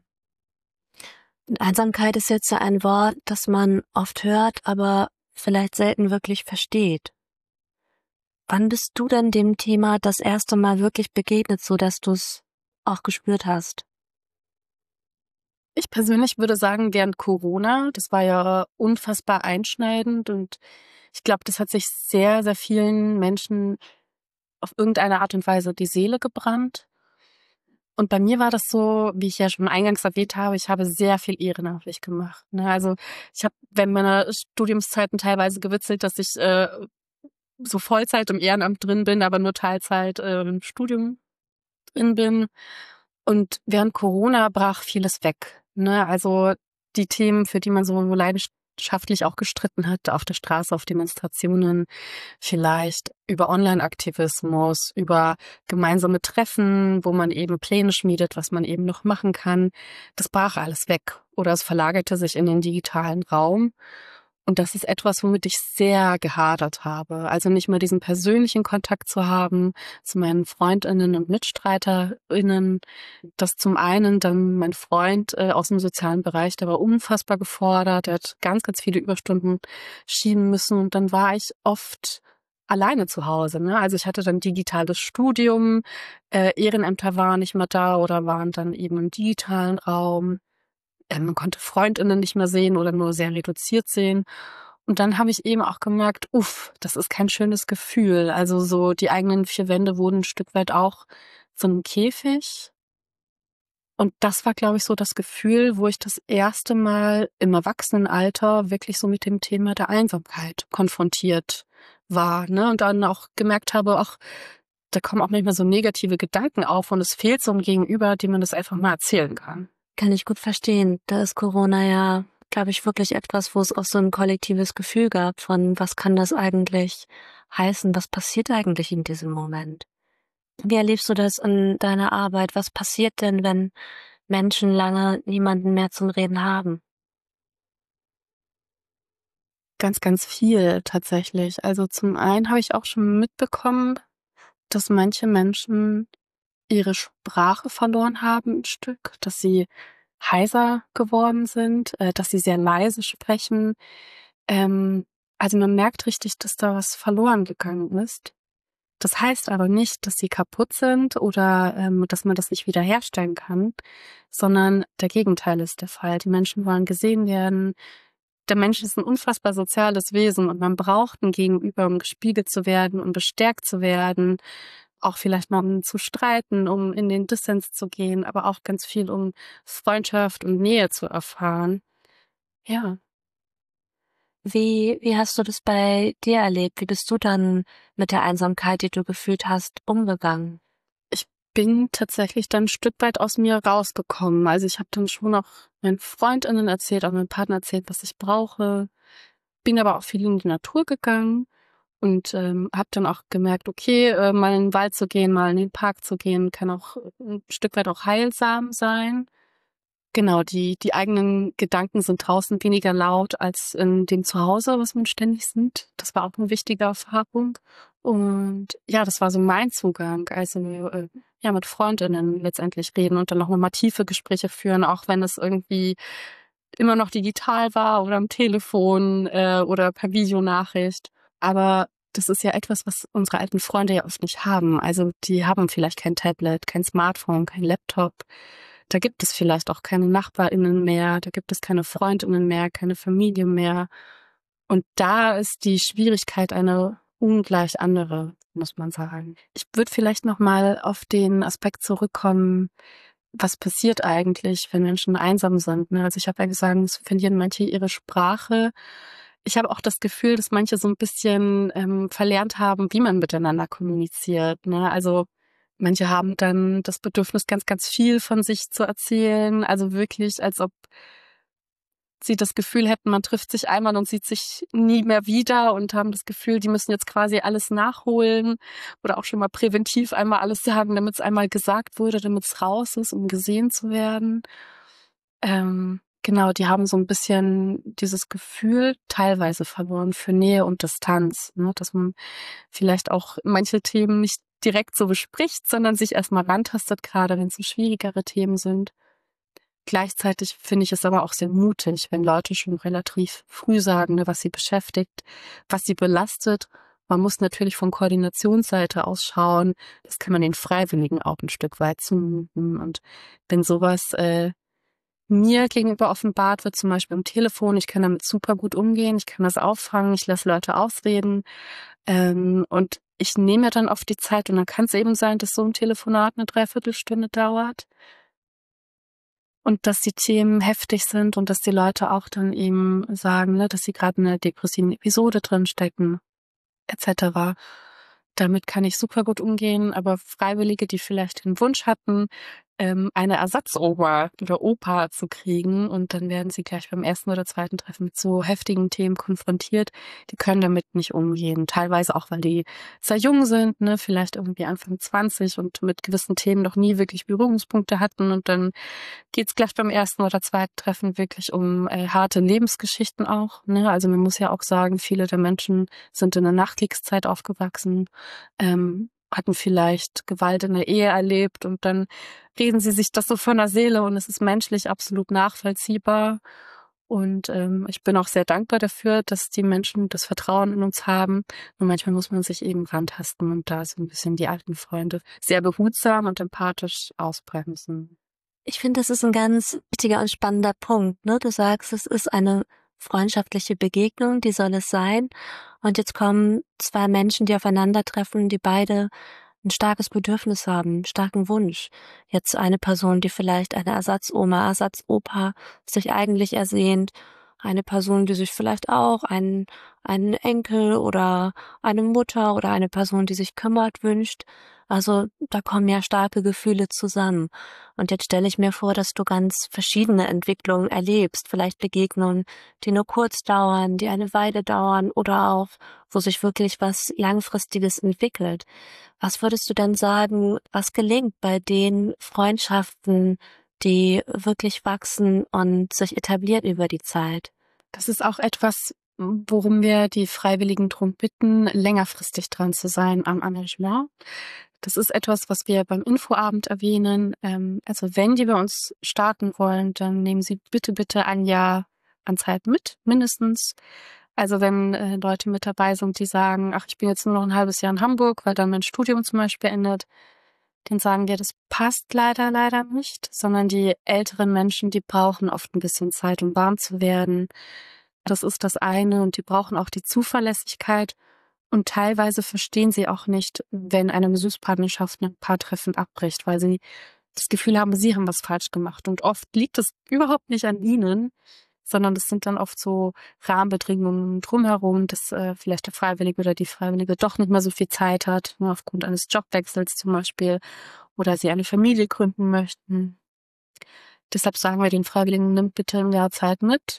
Und Einsamkeit ist jetzt ja ein Wort, das man oft hört, aber vielleicht selten wirklich versteht. Wann bist du denn dem Thema das erste Mal wirklich begegnet, so dass du es auch gespürt hast?
Ich persönlich würde sagen, während Corona, das war ja unfassbar einschneidend und ich glaube, das hat sich sehr, sehr vielen Menschen auf irgendeine Art und Weise die Seele gebrannt. Und bei mir war das so, wie ich ja schon eingangs erwähnt habe, ich habe sehr viel ehrenamtlich gemacht. Ne? Also ich habe während meiner Studiumszeiten teilweise gewitzelt, dass ich äh, so Vollzeit im Ehrenamt drin bin, aber nur Teilzeit äh, im Studium drin bin. Und während Corona brach vieles weg. Ne? Also die Themen, für die man so leidenschaftlich auch gestritten hat, auf der Straße, auf Demonstrationen, vielleicht über Online-Aktivismus, über gemeinsame Treffen, wo man eben Pläne schmiedet, was man eben noch machen kann, das brach alles weg. Oder es verlagerte sich in den digitalen Raum. Und das ist etwas, womit ich sehr gehadert habe. Also nicht mehr diesen persönlichen Kontakt zu haben zu meinen FreundInnen und MitstreiterInnen. Das zum einen dann mein Freund äh, aus dem sozialen Bereich, der war unfassbar gefordert. Der hat ganz, ganz viele Überstunden schieben müssen. Und dann war ich oft alleine zu Hause, ne? Also ich hatte dann digitales Studium, äh, Ehrenämter waren nicht mehr da oder waren dann eben im digitalen Raum. Ähm, man konnte Freundinnen nicht mehr sehen oder nur sehr reduziert sehen. Und dann habe ich eben auch gemerkt, uff, das ist kein schönes Gefühl. Also so die eigenen vier Wände wurden ein Stück weit auch so ein Käfig. Und das war, glaube ich, so das Gefühl, wo ich das erste Mal im Erwachsenenalter wirklich so mit dem Thema der Einsamkeit konfrontiert war, ne? Und dann auch gemerkt habe, ach, da kommen auch manchmal so negative Gedanken auf und es fehlt so ein Gegenüber, dem man das einfach mal erzählen kann.
Kann ich gut verstehen. Da ist Corona ja, glaube ich, wirklich etwas, wo es auch so ein kollektives Gefühl gab von, was kann das eigentlich heißen? Was passiert eigentlich in diesem Moment? Wie erlebst du das in deiner Arbeit? Was passiert denn, wenn Menschen lange niemanden mehr zum Reden haben?
Ganz, ganz viel tatsächlich. Also zum einen habe ich auch schon mitbekommen, dass manche Menschen ihre Sprache verloren haben, ein Stück, dass sie heiser geworden sind, äh, dass sie sehr leise sprechen. Ähm, also man merkt richtig, dass da was verloren gegangen ist. Das heißt aber nicht, dass sie kaputt sind oder ähm, dass man das nicht wiederherstellen kann, sondern der Gegenteil ist der Fall. Die Menschen wollen gesehen werden. Der Mensch ist ein unfassbar soziales Wesen und man braucht ein Gegenüber, um gespiegelt zu werden, um bestärkt zu werden, auch vielleicht mal um zu streiten, um in den Dissens zu gehen, aber auch ganz viel, um Freundschaft und Nähe zu erfahren. Ja.
Wie, wie hast du das bei dir erlebt? Wie bist du dann mit der Einsamkeit, die du gefühlt hast, umgegangen?
Ich bin tatsächlich dann ein Stück weit aus mir rausgekommen. Also ich habe dann schon auch meinen FreundInnen erzählt, auch meinem Partner erzählt, was ich brauche. Bin aber auch viel in die Natur gegangen und ähm, habe dann auch gemerkt, okay, äh, mal in den Wald zu gehen, mal in den Park zu gehen, kann auch ein Stück weit auch heilsam sein. Genau, die die eigenen Gedanken sind draußen weniger laut als in dem Zuhause, was man ständig sieht. Das war auch eine wichtige Erfahrung. Und ja, das war so mein Zugang. Also äh, ja, mit Freundinnen letztendlich reden und dann noch mal tiefe Gespräche führen, auch wenn es irgendwie immer noch digital war oder am Telefon äh, oder per Videonachricht. Aber das ist ja etwas, was unsere alten Freunde ja oft nicht haben. Also die haben vielleicht kein Tablet, kein Smartphone, kein Laptop. Da gibt es vielleicht auch keine NachbarInnen mehr, da gibt es keine FreundInnen mehr, keine Familie mehr. Und da ist die Schwierigkeit eine ungleich andere, muss man sagen. Ich würde vielleicht noch mal auf den Aspekt zurückkommen, was passiert eigentlich, wenn Menschen einsam sind, ne? Also ich habe ja gesagt, es verlieren manche ihre Sprache. Ich habe auch das Gefühl, dass manche so ein bisschen ähm, verlernt haben, wie man miteinander kommuniziert, ne? Also manche haben dann das Bedürfnis, ganz, ganz viel von sich zu erzählen. Also wirklich, als ob sie das Gefühl hätten, man trifft sich einmal und sieht sich nie mehr wieder und haben das Gefühl, die müssen jetzt quasi alles nachholen oder auch schon mal präventiv einmal alles sagen, damit es einmal gesagt wurde, damit es raus ist, um gesehen zu werden. Ähm, genau, die haben so ein bisschen dieses Gefühl teilweise verloren für Nähe und Distanz, ne? Dass man vielleicht auch manche Themen nicht direkt so bespricht, sondern sich erstmal rantastet, gerade wenn es so schwierigere Themen sind. Gleichzeitig finde ich es aber auch sehr mutig, wenn Leute schon relativ früh sagen, ne, was sie beschäftigt, was sie belastet. Man muss natürlich von Koordinationsseite aus schauen. Das kann man den Freiwilligen auch ein Stück weit zumuten. Und wenn sowas äh, mir gegenüber offenbart wird, zum Beispiel am Telefon, ich kann damit super gut umgehen, ich kann das auffangen, ich lasse Leute ausreden ähm, und ich nehme mir dann oft die Zeit und dann kann es eben sein, dass so ein Telefonat eine Dreiviertelstunde dauert und dass die Themen heftig sind und dass die Leute auch dann eben sagen, ne, dass sie gerade in einer depressiven Episode drinstecken et cetera. Damit kann ich super gut umgehen, aber Freiwillige, die vielleicht den Wunsch hatten, ähm, eine Ersatzoma oder Opa zu kriegen und dann werden sie gleich beim ersten oder zweiten Treffen mit so heftigen Themen konfrontiert, die können damit nicht umgehen. Teilweise auch, weil die sehr jung sind, ne, vielleicht irgendwie Anfang zwanzig und mit gewissen Themen noch nie wirklich Berührungspunkte hatten und dann geht's gleich beim ersten oder zweiten Treffen wirklich um äh, harte Lebensgeschichten auch, ne? Also man muss ja auch sagen, viele der Menschen sind in der Nachkriegszeit aufgewachsen, ähm, hatten vielleicht Gewalt in der Ehe erlebt und dann reden sie sich das so von der Seele und es ist menschlich absolut nachvollziehbar. Und ähm, ich bin auch sehr dankbar dafür, dass die Menschen das Vertrauen in uns haben. Und manchmal muss man sich eben rantasten und da so ein bisschen die alten Freunde sehr behutsam und empathisch ausbremsen.
Ich finde, das ist ein ganz wichtiger und spannender Punkt, ne? Du sagst, es ist eine freundschaftliche Begegnung, die soll es sein. Und jetzt kommen zwei Menschen, die aufeinandertreffen, die beide ein starkes Bedürfnis haben, einen starken Wunsch. Jetzt eine Person, die vielleicht eine Ersatzoma, Ersatzopa sich eigentlich ersehnt, eine Person, die sich vielleicht auch einen, einen Enkel oder eine Mutter oder eine Person, die sich kümmert, wünscht. Also da kommen ja starke Gefühle zusammen. Und jetzt stelle ich mir vor, dass du ganz verschiedene Entwicklungen erlebst. Vielleicht Begegnungen, die nur kurz dauern, die eine Weile dauern oder auch, wo sich wirklich was Langfristiges entwickelt. Was würdest du denn sagen, was gelingt bei den Freundschaften, die wirklich wachsen und sich etablieren über die Zeit?
Das ist auch etwas, worum wir die Freiwilligen drum bitten, längerfristig dran zu sein am Engagement. Das ist etwas, was wir beim Infoabend erwähnen. Ähm, also wenn die bei uns starten wollen, dann nehmen Sie bitte, bitte ein Jahr an Zeit mit, mindestens. Also wenn äh, Leute mit dabei sind, die sagen, ach, ich bin jetzt nur noch ein halbes Jahr in Hamburg, weil dann mein Studium zum Beispiel endet, dann sagen wir, das passt leider, leider nicht, sondern die älteren Menschen, die brauchen oft ein bisschen Zeit, um warm zu werden. Das ist das eine und die brauchen auch die Zuverlässigkeit. Und teilweise verstehen sie auch nicht, wenn eine Besuchspartnerschaft ein Paartreffen abbricht, weil sie das Gefühl haben, sie haben was falsch gemacht. Und oft liegt es überhaupt nicht an ihnen, sondern das sind dann oft so Rahmenbedingungen drumherum, dass äh, vielleicht der Freiwillige oder die Freiwillige doch nicht mehr so viel Zeit hat, nur aufgrund eines Jobwechsels zum Beispiel, oder sie eine Familie gründen möchten. Deshalb sagen wir den Freiwilligen, nimmt bitte im Jahr Zeit mit.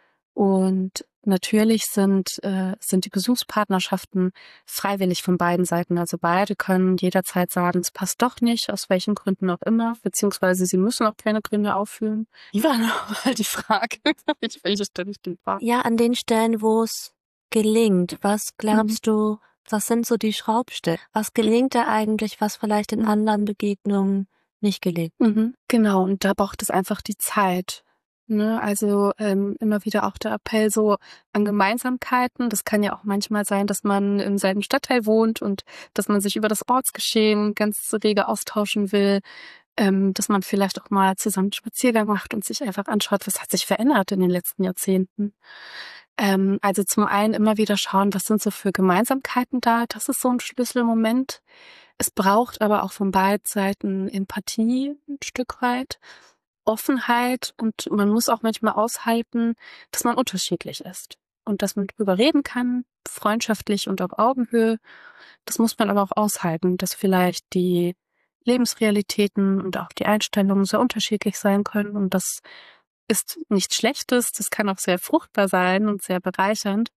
Und natürlich sind äh, sind die Besuchspartnerschaften freiwillig von beiden Seiten. Also beide können jederzeit sagen, es passt doch nicht, aus welchen Gründen auch immer, beziehungsweise sie müssen auch keine Gründe aufführen. Wie war nochmal die Frage? Ich welche stelle ich die Frage?
Ja, an den Stellen, wo es gelingt, was glaubst du, was sind so die Schraubstellen? Was gelingt da eigentlich, was vielleicht in anderen Begegnungen nicht gelingt?
Mhm, genau, und da braucht es einfach die Zeit. Ne? Also ähm, immer wieder auch der Appell so an Gemeinsamkeiten. Das kann ja auch manchmal sein, dass man im selben Stadtteil wohnt und dass man sich über das Ortsgeschehen ganz rege austauschen will. Ähm, dass man vielleicht auch mal zusammen einen Spaziergang macht und sich einfach anschaut, was hat sich verändert in den letzten Jahrzehnten. Ähm, also zum einen immer wieder schauen, was sind so für Gemeinsamkeiten da. Das ist so ein Schlüsselmoment. Es braucht aber auch von beiden Seiten Empathie ein Stück weit, Offenheit, und man muss auch manchmal aushalten, dass man unterschiedlich ist und dass man drüber reden kann, freundschaftlich und auf Augenhöhe. Das muss man aber auch aushalten, dass vielleicht die Lebensrealitäten und auch die Einstellungen sehr unterschiedlich sein können, und das ist nichts Schlechtes, das kann auch sehr fruchtbar sein und sehr bereichernd,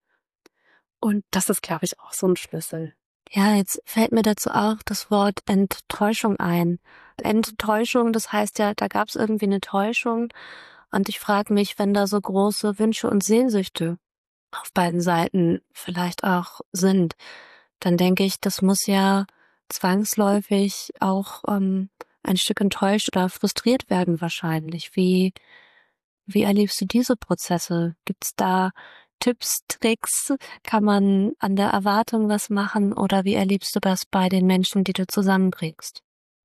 und das ist, glaube ich, auch so ein Schlüssel.
Ja, jetzt fällt mir dazu auch das Wort Enttäuschung ein. Enttäuschung, das heißt ja, da gab es irgendwie eine Täuschung. Und ich frage mich, wenn da so große Wünsche und Sehnsüchte auf beiden Seiten vielleicht auch sind, dann denke ich, das muss ja zwangsläufig auch ähm, ein Stück enttäuscht oder frustriert werden wahrscheinlich. Wie, wie erlebst du diese Prozesse? Gibt's da Tipps, Tricks? Kann man an der Erwartung was machen, oder wie erlebst du das bei den Menschen, die du zusammenbringst?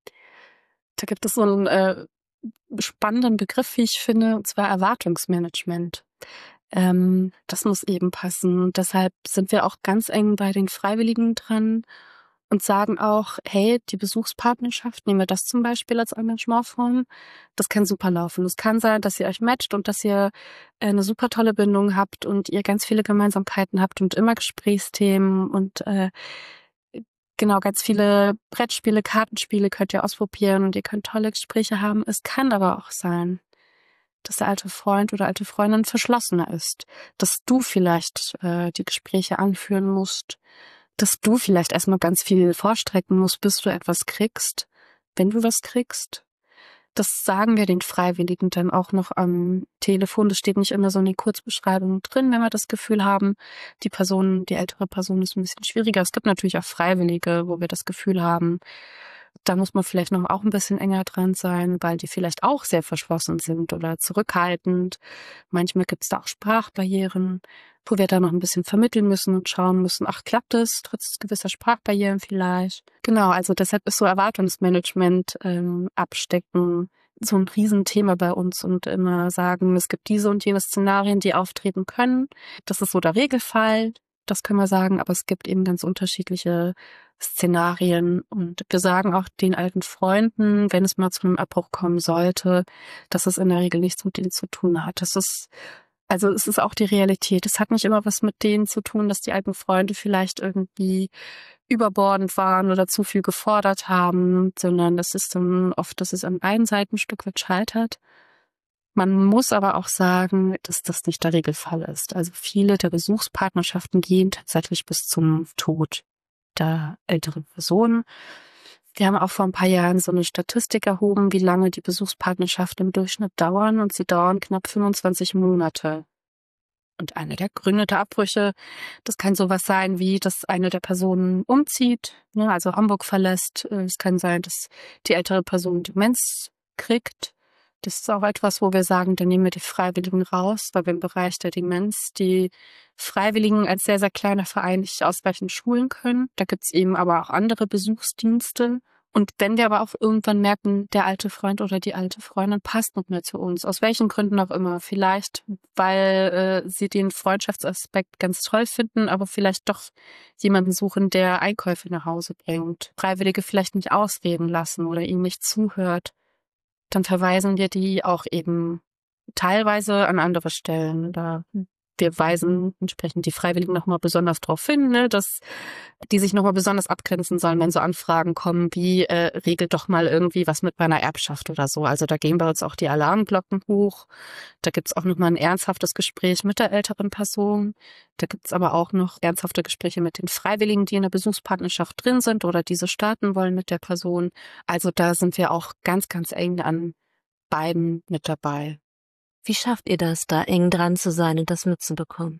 Da gibt es so einen äh, spannenden Begriff, wie ich finde, und zwar Erwartungsmanagement. Ähm, das muss eben passen. Und deshalb sind wir auch ganz eng bei den Freiwilligen dran und sagen auch, hey, die Besuchspartnerschaft, nehmen wir das zum Beispiel als Engagementform, das kann super laufen. Es kann sein, dass ihr euch matcht und dass ihr eine super tolle Bindung habt und ihr ganz viele Gemeinsamkeiten habt und immer Gesprächsthemen und äh, genau, ganz viele Brettspiele, Kartenspiele könnt ihr ausprobieren und ihr könnt tolle Gespräche haben. Es kann aber auch sein, dass der alte Freund oder alte Freundin verschlossener ist, dass du vielleicht äh, die Gespräche anführen musst, dass du vielleicht erstmal ganz viel vorstrecken musst, bis du etwas kriegst, wenn du was kriegst. Das sagen wir den Freiwilligen dann auch noch am Telefon. Das steht nicht immer so in den Kurzbeschreibungen drin, wenn wir das Gefühl haben, die Person, die ältere Person ist ein bisschen schwieriger. Es gibt natürlich auch Freiwillige, wo wir das Gefühl haben, Da muss man vielleicht noch auch ein bisschen enger dran sein, weil die vielleicht auch sehr verschlossen sind oder zurückhaltend. Manchmal gibt es da auch Sprachbarrieren, wo wir da noch ein bisschen vermitteln müssen und schauen müssen, ach, klappt es trotz gewisser Sprachbarrieren vielleicht? Genau, also deshalb ist so Erwartungsmanagement, ähm, abstecken, so ein Riesenthema bei uns und immer sagen, es gibt diese und jene Szenarien, die auftreten können. Das ist so der Regelfall, das können wir sagen, aber es gibt eben ganz unterschiedliche Szenarien und wir sagen auch den alten Freunden, wenn es mal zu einem Abbruch kommen sollte, dass es in der Regel nichts mit denen zu tun hat. Das ist, also es ist auch die Realität. Es hat nicht immer was mit denen zu tun, dass die alten Freunde vielleicht irgendwie überbordend waren oder zu viel gefordert haben, sondern das ist dann oft, dass es an beiden Seiten ein Stück weit scheitert. Man muss aber auch sagen, dass das nicht der Regelfall ist. Also viele der Besuchspartnerschaften gehen tatsächlich bis zum Tod der älteren Person. Wir haben auch vor ein paar Jahren so eine Statistik erhoben, wie lange die Besuchspartnerschaften im Durchschnitt dauern, und sie dauern knapp fünfundzwanzig Monate. Und einer der Gründe der Abbrüche, das kann sowas sein, wie dass eine der Personen umzieht, ne, also Hamburg verlässt. Es kann sein, dass die ältere Person Demenz kriegt. Das ist auch etwas, wo wir sagen, dann nehmen wir die Freiwilligen raus, weil wir im Bereich der Demenz die Freiwilligen als sehr, sehr kleiner Verein nicht ausreichend schulen können. Da gibt's eben aber auch andere Besuchsdienste. Und wenn wir aber auch irgendwann merken, der alte Freund oder die alte Freundin passt nicht mehr zu uns, aus welchen Gründen auch immer, vielleicht weil äh, sie den Freundschaftsaspekt ganz toll finden, aber vielleicht doch jemanden suchen, der Einkäufe nach Hause bringt, Freiwillige vielleicht nicht ausreden lassen oder ihnen nicht zuhört, dann verweisen wir die auch eben teilweise an andere Stellen. Oder wir weisen entsprechend die Freiwilligen nochmal besonders darauf hin, ne, dass die sich nochmal besonders abgrenzen sollen, wenn so Anfragen kommen, wie äh, regelt doch mal irgendwie was mit meiner Erbschaft oder so. Also da gehen bei uns auch die Alarmglocken hoch. Da gibt's auch nochmal ein ernsthaftes Gespräch mit der älteren Person. Da gibt's aber auch noch ernsthafte Gespräche mit den Freiwilligen, die in der Besuchspartnerschaft drin sind oder diese starten wollen mit der Person. Also da sind wir auch ganz, ganz eng an beiden mit dabei.
Wie schafft ihr das, da eng dran zu sein und das mitzubekommen?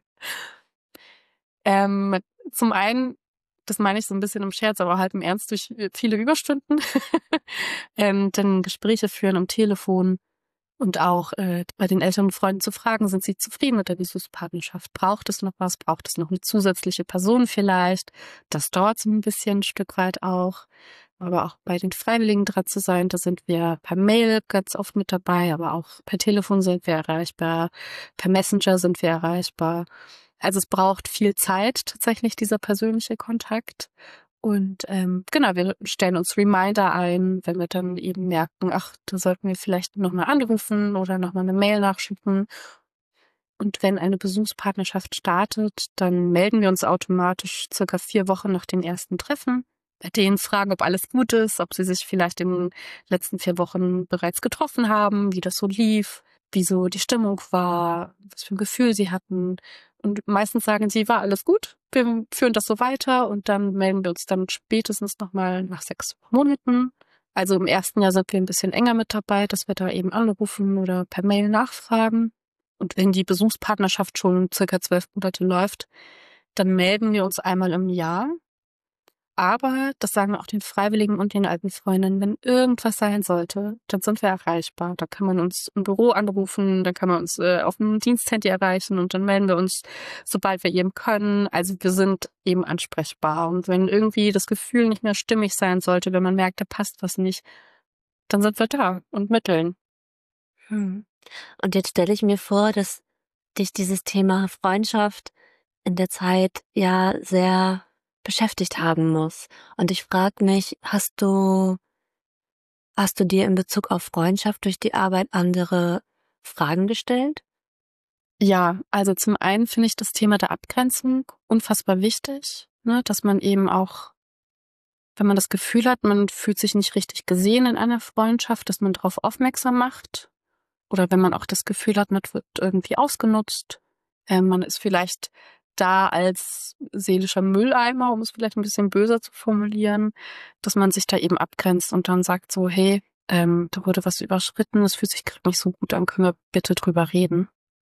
Ähm, zum einen, das meine ich so ein bisschen im Scherz, aber halt im Ernst, durch viele Überstunden. ähm, dann Gespräche führen am Telefon und auch äh, bei den älteren Freunden zu fragen, sind sie zufrieden mit der Besuchspartnerschaft? Braucht es noch was? Braucht es noch eine zusätzliche Person vielleicht? Das dauert so ein bisschen, ein Stück weit auch. Aber auch bei den Freiwilligen dran zu sein, da sind wir per Mail ganz oft mit dabei, aber auch per Telefon sind wir erreichbar, per Messenger sind wir erreichbar. Also es braucht viel Zeit tatsächlich, dieser persönliche Kontakt. Und ähm, genau, wir stellen uns Reminder ein, wenn wir dann eben merken, ach, da sollten wir vielleicht nochmal anrufen oder nochmal eine Mail nachschicken. Und wenn eine Besuchspartnerschaft startet, dann melden wir uns automatisch circa vier Wochen nach dem ersten Treffen. Bei denen fragen, ob alles gut ist, ob sie sich vielleicht in den letzten vier Wochen bereits getroffen haben, wie das so lief, wie so die Stimmung war, was für ein Gefühl sie hatten. Und meistens sagen sie, war alles gut, wir führen das so weiter, und dann melden wir uns dann spätestens nochmal nach sechs Monaten. Also im ersten Jahr sind wir ein bisschen enger mit dabei, dass wir da eben anrufen oder per Mail nachfragen. Und wenn die Besuchspartnerschaft schon circa zwölf Monate läuft, dann melden wir uns einmal im Jahr. Aber das sagen wir auch den Freiwilligen und den alten Freunden, wenn irgendwas sein sollte, dann sind wir erreichbar. Da kann man uns im Büro anrufen, dann kann man uns äh, auf dem Diensthandy erreichen und dann melden wir uns, sobald wir eben können. Also wir sind eben ansprechbar. Und wenn irgendwie das Gefühl nicht mehr stimmig sein sollte, wenn man merkt, da passt was nicht, dann sind wir da und mitteln.
Hm. Und jetzt stelle ich mir vor, dass dich dieses Thema Freundschaft in der Zeit ja sehr beschäftigt haben muss. Und ich frage mich, hast du, hast du dir in Bezug auf Freundschaft durch die Arbeit andere Fragen gestellt?
Ja, also zum einen finde ich das Thema der Abgrenzung unfassbar wichtig, ne, dass man eben auch, wenn man das Gefühl hat, man fühlt sich nicht richtig gesehen in einer Freundschaft, dass man darauf aufmerksam macht. Oder wenn man auch das Gefühl hat, man wird irgendwie ausgenutzt. Äh, man ist vielleicht da als seelischer Mülleimer, um es vielleicht ein bisschen böser zu formulieren, dass man sich da eben abgrenzt und dann sagt so, hey, ähm, da wurde was überschritten, das fühlt sich gerade nicht so gut an, können wir bitte drüber reden.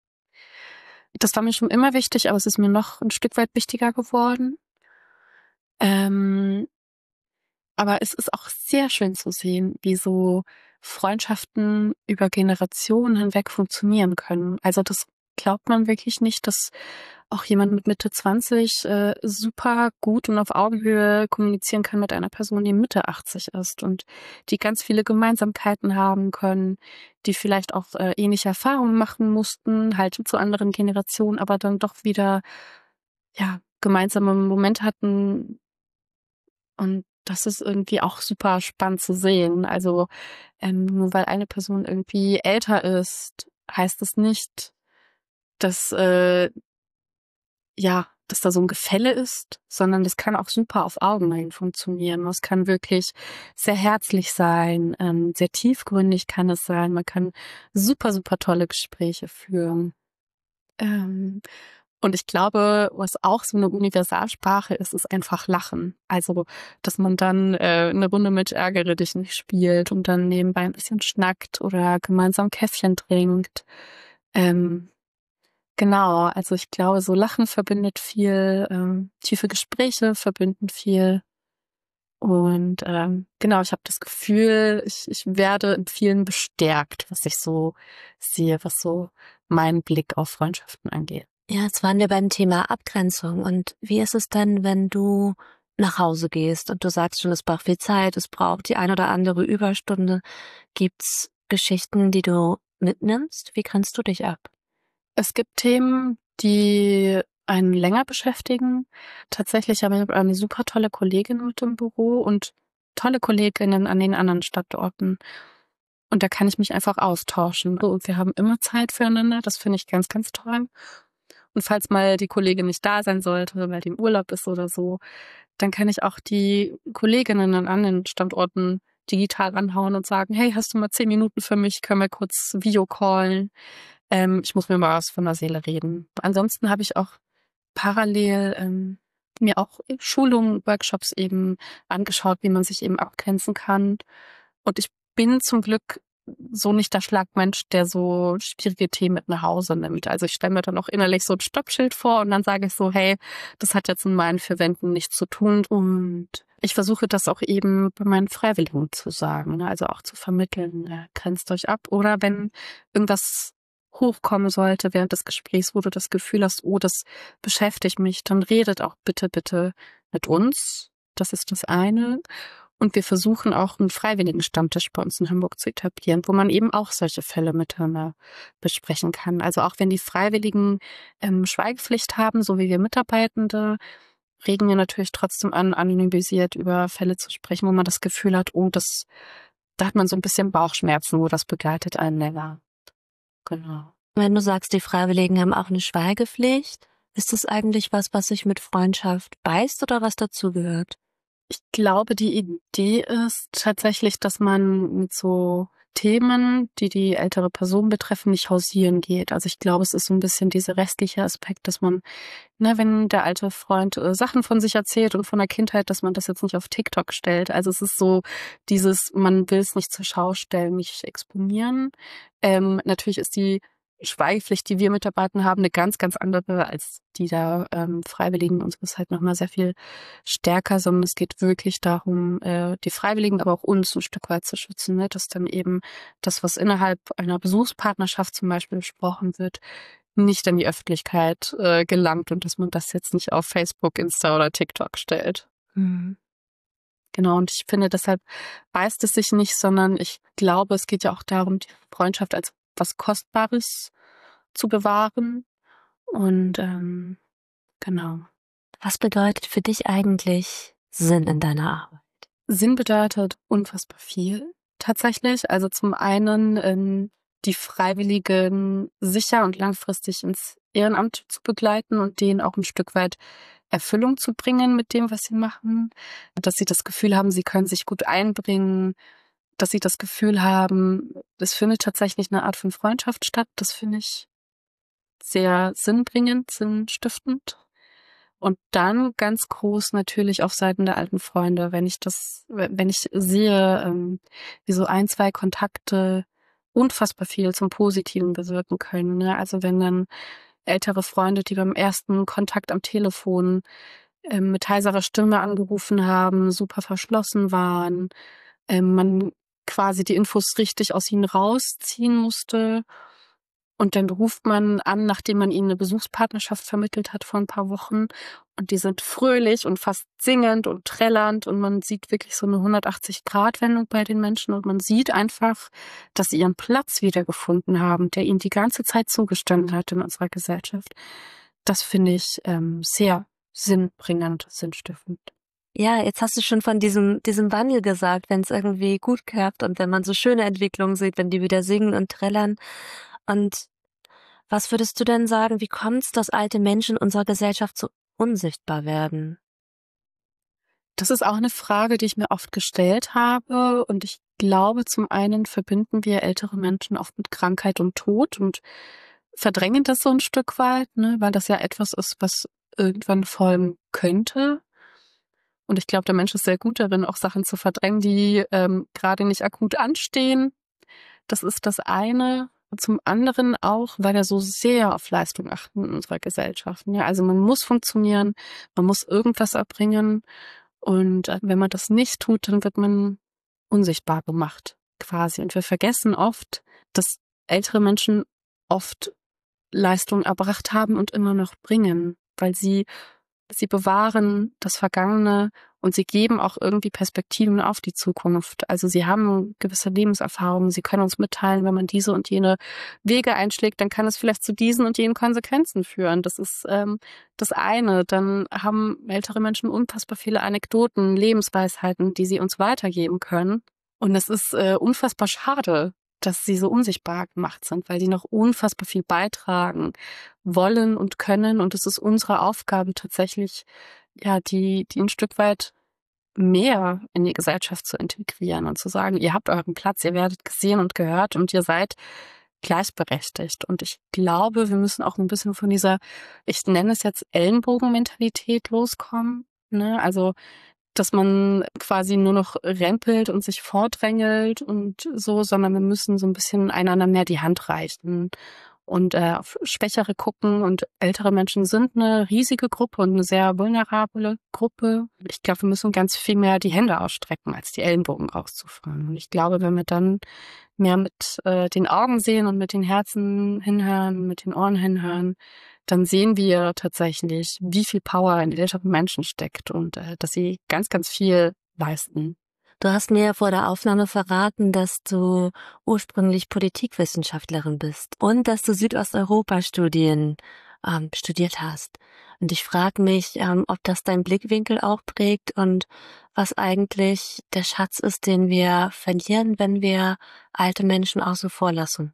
Das war mir schon immer wichtig, aber es ist mir noch ein Stück weit wichtiger geworden. Ähm, Aber es ist auch sehr schön zu sehen, wie so Freundschaften über Generationen hinweg funktionieren können. Also das glaubt man wirklich nicht, dass auch jemand mit Mitte zwanzig äh, super gut und auf Augenhöhe kommunizieren kann mit einer Person, die Mitte achtzig ist und die ganz viele Gemeinsamkeiten haben können, die vielleicht auch äh, ähnliche Erfahrungen machen mussten, halt zu anderen Generationen, aber dann doch wieder ja gemeinsame Momente hatten. Und das ist irgendwie auch super spannend zu sehen. Also ähm, nur weil eine Person irgendwie älter ist, heißt es nicht, dass äh, ja, dass da so ein Gefälle ist, sondern das kann auch super auf Augenhöhe funktionieren. Es kann wirklich sehr herzlich sein, ähm, sehr tiefgründig kann es sein. Man kann super, super tolle Gespräche führen. Ähm, und ich glaube, was auch so eine Universalsprache ist, ist einfach Lachen. Also, dass man dann äh, eine Runde mit Ärgere dich nicht spielt und dann nebenbei ein bisschen schnackt oder gemeinsam Käffchen trinkt. Ähm, genau, also ich glaube, so Lachen verbindet viel, ähm, tiefe Gespräche verbinden viel. Und ähm, genau, ich habe das Gefühl, ich, ich werde in vielen bestärkt, was ich so sehe, was so meinen Blick auf Freundschaften angeht.
Ja, jetzt waren wir beim Thema Abgrenzung. Und wie ist es dann, wenn du nach Hause gehst und du sagst schon, es braucht viel Zeit, es braucht die ein oder andere Überstunde. Gibt's Geschichten, die du mitnimmst? Wie grenzt du dich ab?
Es gibt Themen, die einen länger beschäftigen. Tatsächlich habe ich eine super tolle Kollegin mit im Büro und tolle Kolleginnen an den anderen Standorten. Und da kann ich mich einfach austauschen. Und wir haben immer Zeit füreinander. Das finde ich ganz, ganz toll. Und falls mal die Kollegin nicht da sein sollte, weil die im Urlaub ist oder so, dann kann ich auch die Kolleginnen an anderen Standorten digital anhauen und sagen, hey, hast du mal zehn Minuten für mich? Können wir kurz Videocallen? Ähm, ich muss mir mal was von der Seele reden. Ansonsten habe ich auch parallel ähm, mir auch Schulungen, Workshops eben angeschaut, wie man sich eben abgrenzen kann. Und ich bin zum Glück so nicht der Schlagmensch, der so schwierige Themen mit nach Hause nimmt. Also ich stelle mir dann auch innerlich so ein Stoppschild vor und dann sage ich so, hey, das hat jetzt in meinen vier Wänden nichts zu tun. Und ich versuche das auch eben bei meinen Freiwilligen zu sagen, ne? Also auch zu vermitteln, äh, grenzt euch ab. Oder wenn irgendwas hochkommen sollte während des Gesprächs, wo du das Gefühl hast, oh, das beschäftigt mich, dann redet auch bitte, bitte mit uns. Das ist das eine. Und wir versuchen auch einen freiwilligen Stammtisch bei uns in Hamburg zu etablieren, wo man eben auch solche Fälle miteinander besprechen kann. Also auch wenn die Freiwilligen ähm, Schweigepflicht haben, so wie wir Mitarbeitende, regen wir natürlich trotzdem an, anonymisiert über Fälle zu sprechen, wo man das Gefühl hat, oh, das, da hat man so ein bisschen Bauchschmerzen, wo das begleitet einen länger. Genau.
Wenn du sagst, die Freiwilligen haben auch eine Schweigepflicht, ist das eigentlich was, was sich mit Freundschaft beißt oder was dazugehört?
Ich glaube, die Idee ist tatsächlich, dass man mit so Themen, die die ältere Person betreffen, nicht hausieren geht. Also ich glaube, es ist so ein bisschen dieser restliche Aspekt, dass man, ne, wenn der alte Freund äh, Sachen von sich erzählt und von der Kindheit, dass man das jetzt nicht auf TikTok stellt. Also es ist so dieses, man will es nicht zur Schau stellen, nicht exponieren. Ähm, natürlich ist die Schweigepflicht, die wir Mitarbeitern haben, eine ganz, ganz andere als die der ähm, Freiwilligen. Unsere ist halt nochmal sehr viel stärker, sondern es geht wirklich darum, äh, die Freiwilligen, aber auch uns ein Stück weit zu schützen, ne? Dass dann eben das, was innerhalb einer Besuchspartnerschaft zum Beispiel besprochen wird, nicht an die Öffentlichkeit äh, gelangt und dass man das jetzt nicht auf Facebook, Insta oder TikTok stellt.
Mhm.
Genau, und ich finde, deshalb beißt es sich nicht, sondern ich glaube, es geht ja auch darum, die Freundschaft als was Kostbares zu bewahren. Und ähm, genau.
Was bedeutet für dich eigentlich Sinn in deiner Arbeit?
Sinn bedeutet unfassbar viel tatsächlich. Also zum einen ähm, die Freiwilligen sicher und langfristig ins Ehrenamt zu begleiten und denen auch ein Stück weit Erfüllung zu bringen mit dem, was sie machen. Dass sie das Gefühl haben, sie können sich gut einbringen, dass sie das Gefühl haben, es findet tatsächlich eine Art von Freundschaft statt. Das finde ich sehr sinnbringend, sinnstiftend. Und dann ganz groß natürlich auf Seiten der alten Freunde, wenn ich das, wenn ich sehe, ähm, wie so ein, zwei Kontakte unfassbar viel zum Positiven bewirken können. Ne? Also wenn dann ältere Freunde, die beim ersten Kontakt am Telefon ähm, mit heiserer Stimme angerufen haben, super verschlossen waren, ähm, man quasi die Infos richtig aus ihnen rausziehen musste. Und dann ruft man an, nachdem man ihnen eine Besuchspartnerschaft vermittelt hat vor ein paar Wochen. Und die sind fröhlich und fast singend und trällernd. Und man sieht wirklich so eine hundertachtzig-Grad-Wendung bei den Menschen. Und man sieht einfach, dass sie ihren Platz wiedergefunden haben, der ihnen die ganze Zeit zugestanden hat in unserer Gesellschaft. Das finde ich ähm, sehr sinnbringend, sinnstiftend.
Ja, jetzt hast du schon von diesem, diesem Wandel gesagt, wenn es irgendwie gut klappt und wenn man so schöne Entwicklungen sieht, wenn die wieder singen und trällern. Und was würdest du denn sagen, wie kommt es, dass alte Menschen unserer Gesellschaft so unsichtbar werden?
Das ist auch eine Frage, die ich mir oft gestellt habe. Und ich glaube, zum einen verbinden wir ältere Menschen oft mit Krankheit und Tod und verdrängen das so ein Stück weit, ne, weil das ja etwas ist, was irgendwann folgen könnte. Und ich glaube, der Mensch ist sehr gut darin, auch Sachen zu verdrängen, die ähm, gerade nicht akut anstehen. Das ist das eine. Und zum anderen auch, weil wir so sehr auf Leistung achten in unserer Gesellschaft. Ja, also man muss funktionieren, man muss irgendwas erbringen. Und äh, wenn man das nicht tut, dann wird man unsichtbar gemacht, quasi. Und wir vergessen oft, dass ältere Menschen oft Leistung erbracht haben und immer noch bringen, weil sie Sie bewahren das Vergangene und sie geben auch irgendwie Perspektiven auf die Zukunft. Also sie haben gewisse Lebenserfahrungen. Sie können uns mitteilen, wenn man diese und jene Wege einschlägt, dann kann es vielleicht zu diesen und jenen Konsequenzen führen. Das ist ähm, das eine. Dann haben ältere Menschen unfassbar viele Anekdoten, Lebensweisheiten, die sie uns weitergeben können. Und es ist äh, unfassbar schade, dass sie so unsichtbar gemacht sind, weil die noch unfassbar viel beitragen wollen und können. Und es ist unsere Aufgabe tatsächlich, ja, die, die ein Stück weit mehr in die Gesellschaft zu integrieren und zu sagen, ihr habt euren Platz, ihr werdet gesehen und gehört und ihr seid gleichberechtigt. Und ich glaube, wir müssen auch ein bisschen von dieser, ich nenne es jetzt Ellenbogenmentalität loskommen, ne? Also, dass man quasi nur noch rempelt und sich vordrängelt und so, sondern wir müssen so ein bisschen einander mehr die Hand reichen und äh, auf Schwächere gucken. Und ältere Menschen sind eine riesige Gruppe und eine sehr vulnerable Gruppe. Ich glaube, wir müssen ganz viel mehr die Hände ausstrecken, als die Ellenbogen rauszufahren. Und ich glaube, wenn wir dann mehr mit äh, den Augen sehen und mit den Herzen hinhören, mit den Ohren hinhören, dann sehen wir tatsächlich, wie viel Power in älteren Menschen steckt und äh, dass sie ganz, ganz viel leisten.
Du hast mir ja vor der Aufnahme verraten, dass du ursprünglich Politikwissenschaftlerin bist und dass du Südosteuropa-Studien ähm, studiert hast. Und ich frage mich, ähm, ob das dein Blickwinkel auch prägt und was eigentlich der Schatz ist, den wir verlieren, wenn wir alte Menschen außen vor lassen.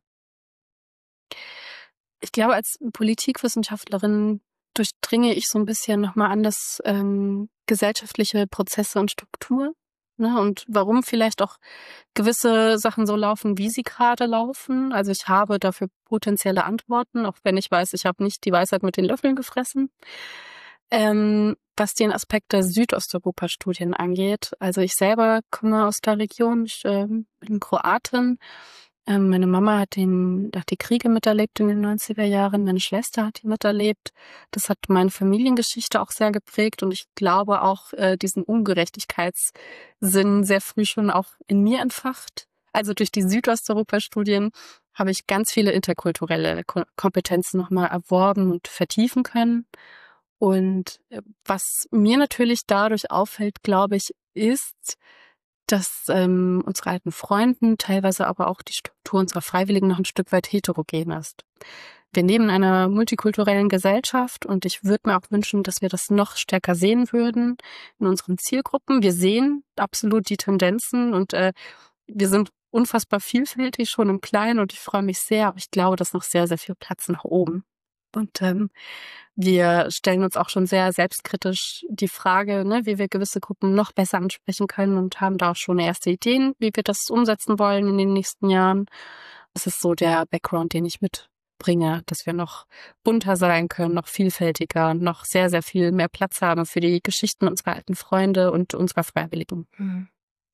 Ich glaube, als Politikwissenschaftlerin durchdringe ich so ein bisschen nochmal anders ähm, gesellschaftliche Prozesse und Strukturen, ne? Und warum vielleicht auch gewisse Sachen so laufen, wie sie gerade laufen. Also ich habe dafür potenzielle Antworten, auch wenn ich weiß, ich habe nicht die Weisheit mit den Löffeln gefressen. Ähm, was den Aspekt der Südosteuropa-Studien angeht. Also ich selber komme aus der Region, ich äh, bin Kroatin. Ähm, meine Mama hat, den, hat die Kriege miterlebt in den neunziger Jahren, meine Schwester hat die miterlebt. Das hat meine Familiengeschichte auch sehr geprägt und ich glaube auch äh, diesen Ungerechtigkeitssinn sehr früh schon auch in mir entfacht. Also durch die Südosteuropa-Studien habe ich ganz viele interkulturelle Ko- Kompetenzen nochmal erworben und vertiefen können. Und äh, was mir natürlich dadurch auffällt, glaube ich, ist, dass ähm, unsere alten Freunden, teilweise aber auch die Struktur unserer Freiwilligen noch ein Stück weit heterogen ist. Wir leben in einer multikulturellen Gesellschaft und ich würde mir auch wünschen, dass wir das noch stärker sehen würden in unseren Zielgruppen. Wir sehen absolut die Tendenzen und äh, wir sind unfassbar vielfältig schon im Kleinen und ich freue mich sehr, aber ich glaube, dass noch sehr, sehr viel Platz nach oben. Und ähm, wir stellen uns auch schon sehr selbstkritisch die Frage, ne, wie wir gewisse Gruppen noch besser ansprechen können und haben da auch schon erste Ideen, wie wir das umsetzen wollen in den nächsten Jahren. Das ist so der Background, den ich mitbringe, dass wir noch bunter sein können, noch vielfältiger, noch sehr, sehr viel mehr Platz haben für die Geschichten unserer alten Freunde und unserer Freiwilligen.
Hm.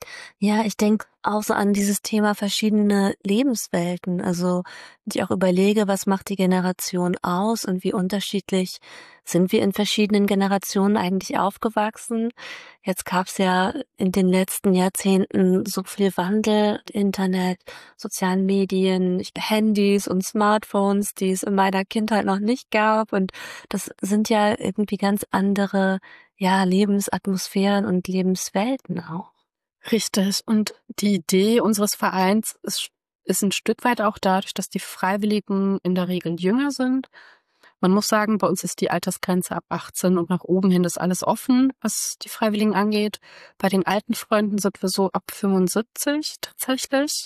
Ja, ich denke auch so an dieses Thema verschiedene Lebenswelten. Also, wenn ich auch überlege, was macht die Generation aus und wie unterschiedlich sind wir in verschiedenen Generationen eigentlich aufgewachsen. Jetzt gab's ja in den letzten Jahrzehnten so viel Wandel, Internet, sozialen Medien, ich- Handys und Smartphones, die es in meiner Kindheit noch nicht gab. Und das sind ja irgendwie ganz andere, ja, Lebensatmosphären und Lebenswelten auch.
Richtig. Und die Idee unseres Vereins ist, ist ein Stück weit auch dadurch, dass die Freiwilligen in der Regel jünger sind. Man muss sagen, bei uns ist die Altersgrenze ab achtzehn und nach oben hin ist alles offen, was die Freiwilligen angeht. Bei den alten Freunden sind wir so ab fünfundsiebzig tatsächlich.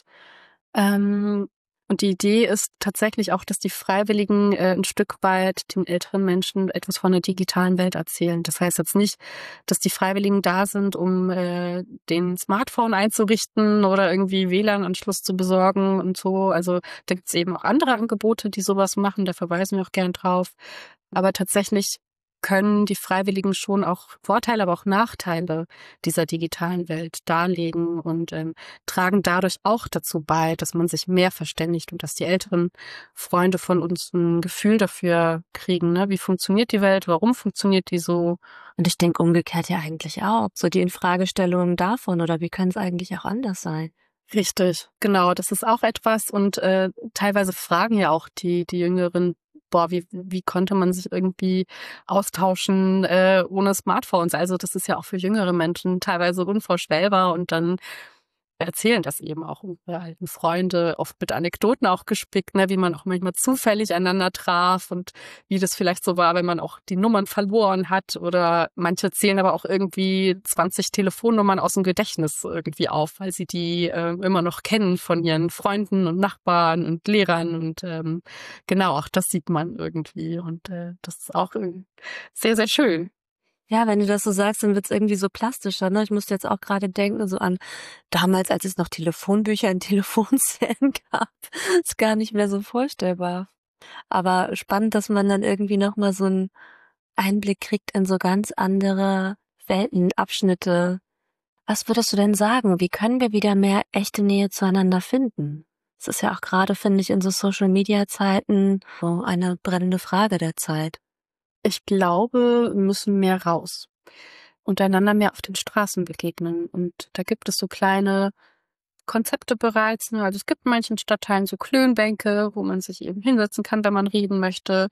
Ähm, und die Idee ist tatsächlich auch, dass die Freiwilligen äh, ein Stück weit den älteren Menschen etwas von der digitalen Welt erzählen. Das heißt jetzt nicht, dass die Freiwilligen da sind, um äh, den Smartphone einzurichten oder irgendwie W L A N-Anschluss zu besorgen und so. Also da gibt's eben auch andere Angebote, die sowas machen. Da verweisen wir auch gern drauf. Aber tatsächlich können die Freiwilligen schon auch Vorteile, aber auch Nachteile dieser digitalen Welt darlegen und ähm, tragen dadurch auch dazu bei, dass man sich mehr verständigt und dass die älteren Freunde von uns ein Gefühl dafür kriegen, ne? Wie funktioniert die Welt, warum funktioniert die so?
Und ich denke umgekehrt ja eigentlich auch. So die Infragestellung davon oder wie kann es eigentlich auch anders sein?
Richtig, genau, das ist auch etwas und äh, teilweise fragen ja auch die die Jüngeren, boah, wie wie konnte man sich irgendwie austauschen äh, ohne Smartphones? Also das ist ja auch für jüngere Menschen teilweise unvorstellbar und dann erzählen das eben auch unsere alten Freunde, oft mit Anekdoten auch gespickt, ne, wie man auch manchmal zufällig einander traf und wie das vielleicht so war, wenn man auch die Nummern verloren hat oder manche zählen aber auch irgendwie zwanzig Telefonnummern aus dem Gedächtnis irgendwie auf, weil sie die äh, immer noch kennen von ihren Freunden und Nachbarn und Lehrern und ähm, genau, auch das sieht man irgendwie und äh, das ist auch äh, sehr, sehr schön.
Ja, wenn du das so sagst, dann wird's irgendwie so plastischer, ne? Ich musste jetzt auch gerade denken, so an damals, als es noch Telefonbücher in Telefonzellen gab. Ist gar nicht mehr so vorstellbar. Aber spannend, dass man dann irgendwie noch mal so einen Einblick kriegt in so ganz andere Welten, Abschnitte. Was würdest du denn sagen? Wie können wir wieder mehr echte Nähe zueinander finden? Das ist ja auch gerade, finde ich, in so Social-Media-Zeiten so eine brennende Frage der Zeit.
Ich glaube, wir müssen mehr raus und einander mehr auf den Straßen begegnen. Und da gibt es so kleine Konzepte bereits. Ne? Also es gibt in manchen Stadtteilen so Klönbänke, wo man sich eben hinsetzen kann, wenn man reden möchte.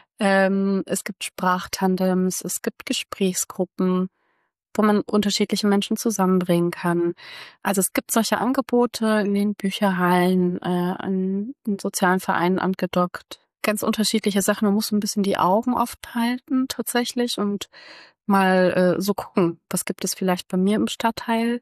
Ähm, es gibt Sprachtandems, es gibt Gesprächsgruppen, wo man unterschiedliche Menschen zusammenbringen kann. Also es gibt solche Angebote in den Bücherhallen, äh, an in sozialen Vereinen angedockt. Ganz unterschiedliche Sachen. Man muss ein bisschen die Augen offen halten tatsächlich und mal äh, so gucken, was gibt es vielleicht bei mir im Stadtteil.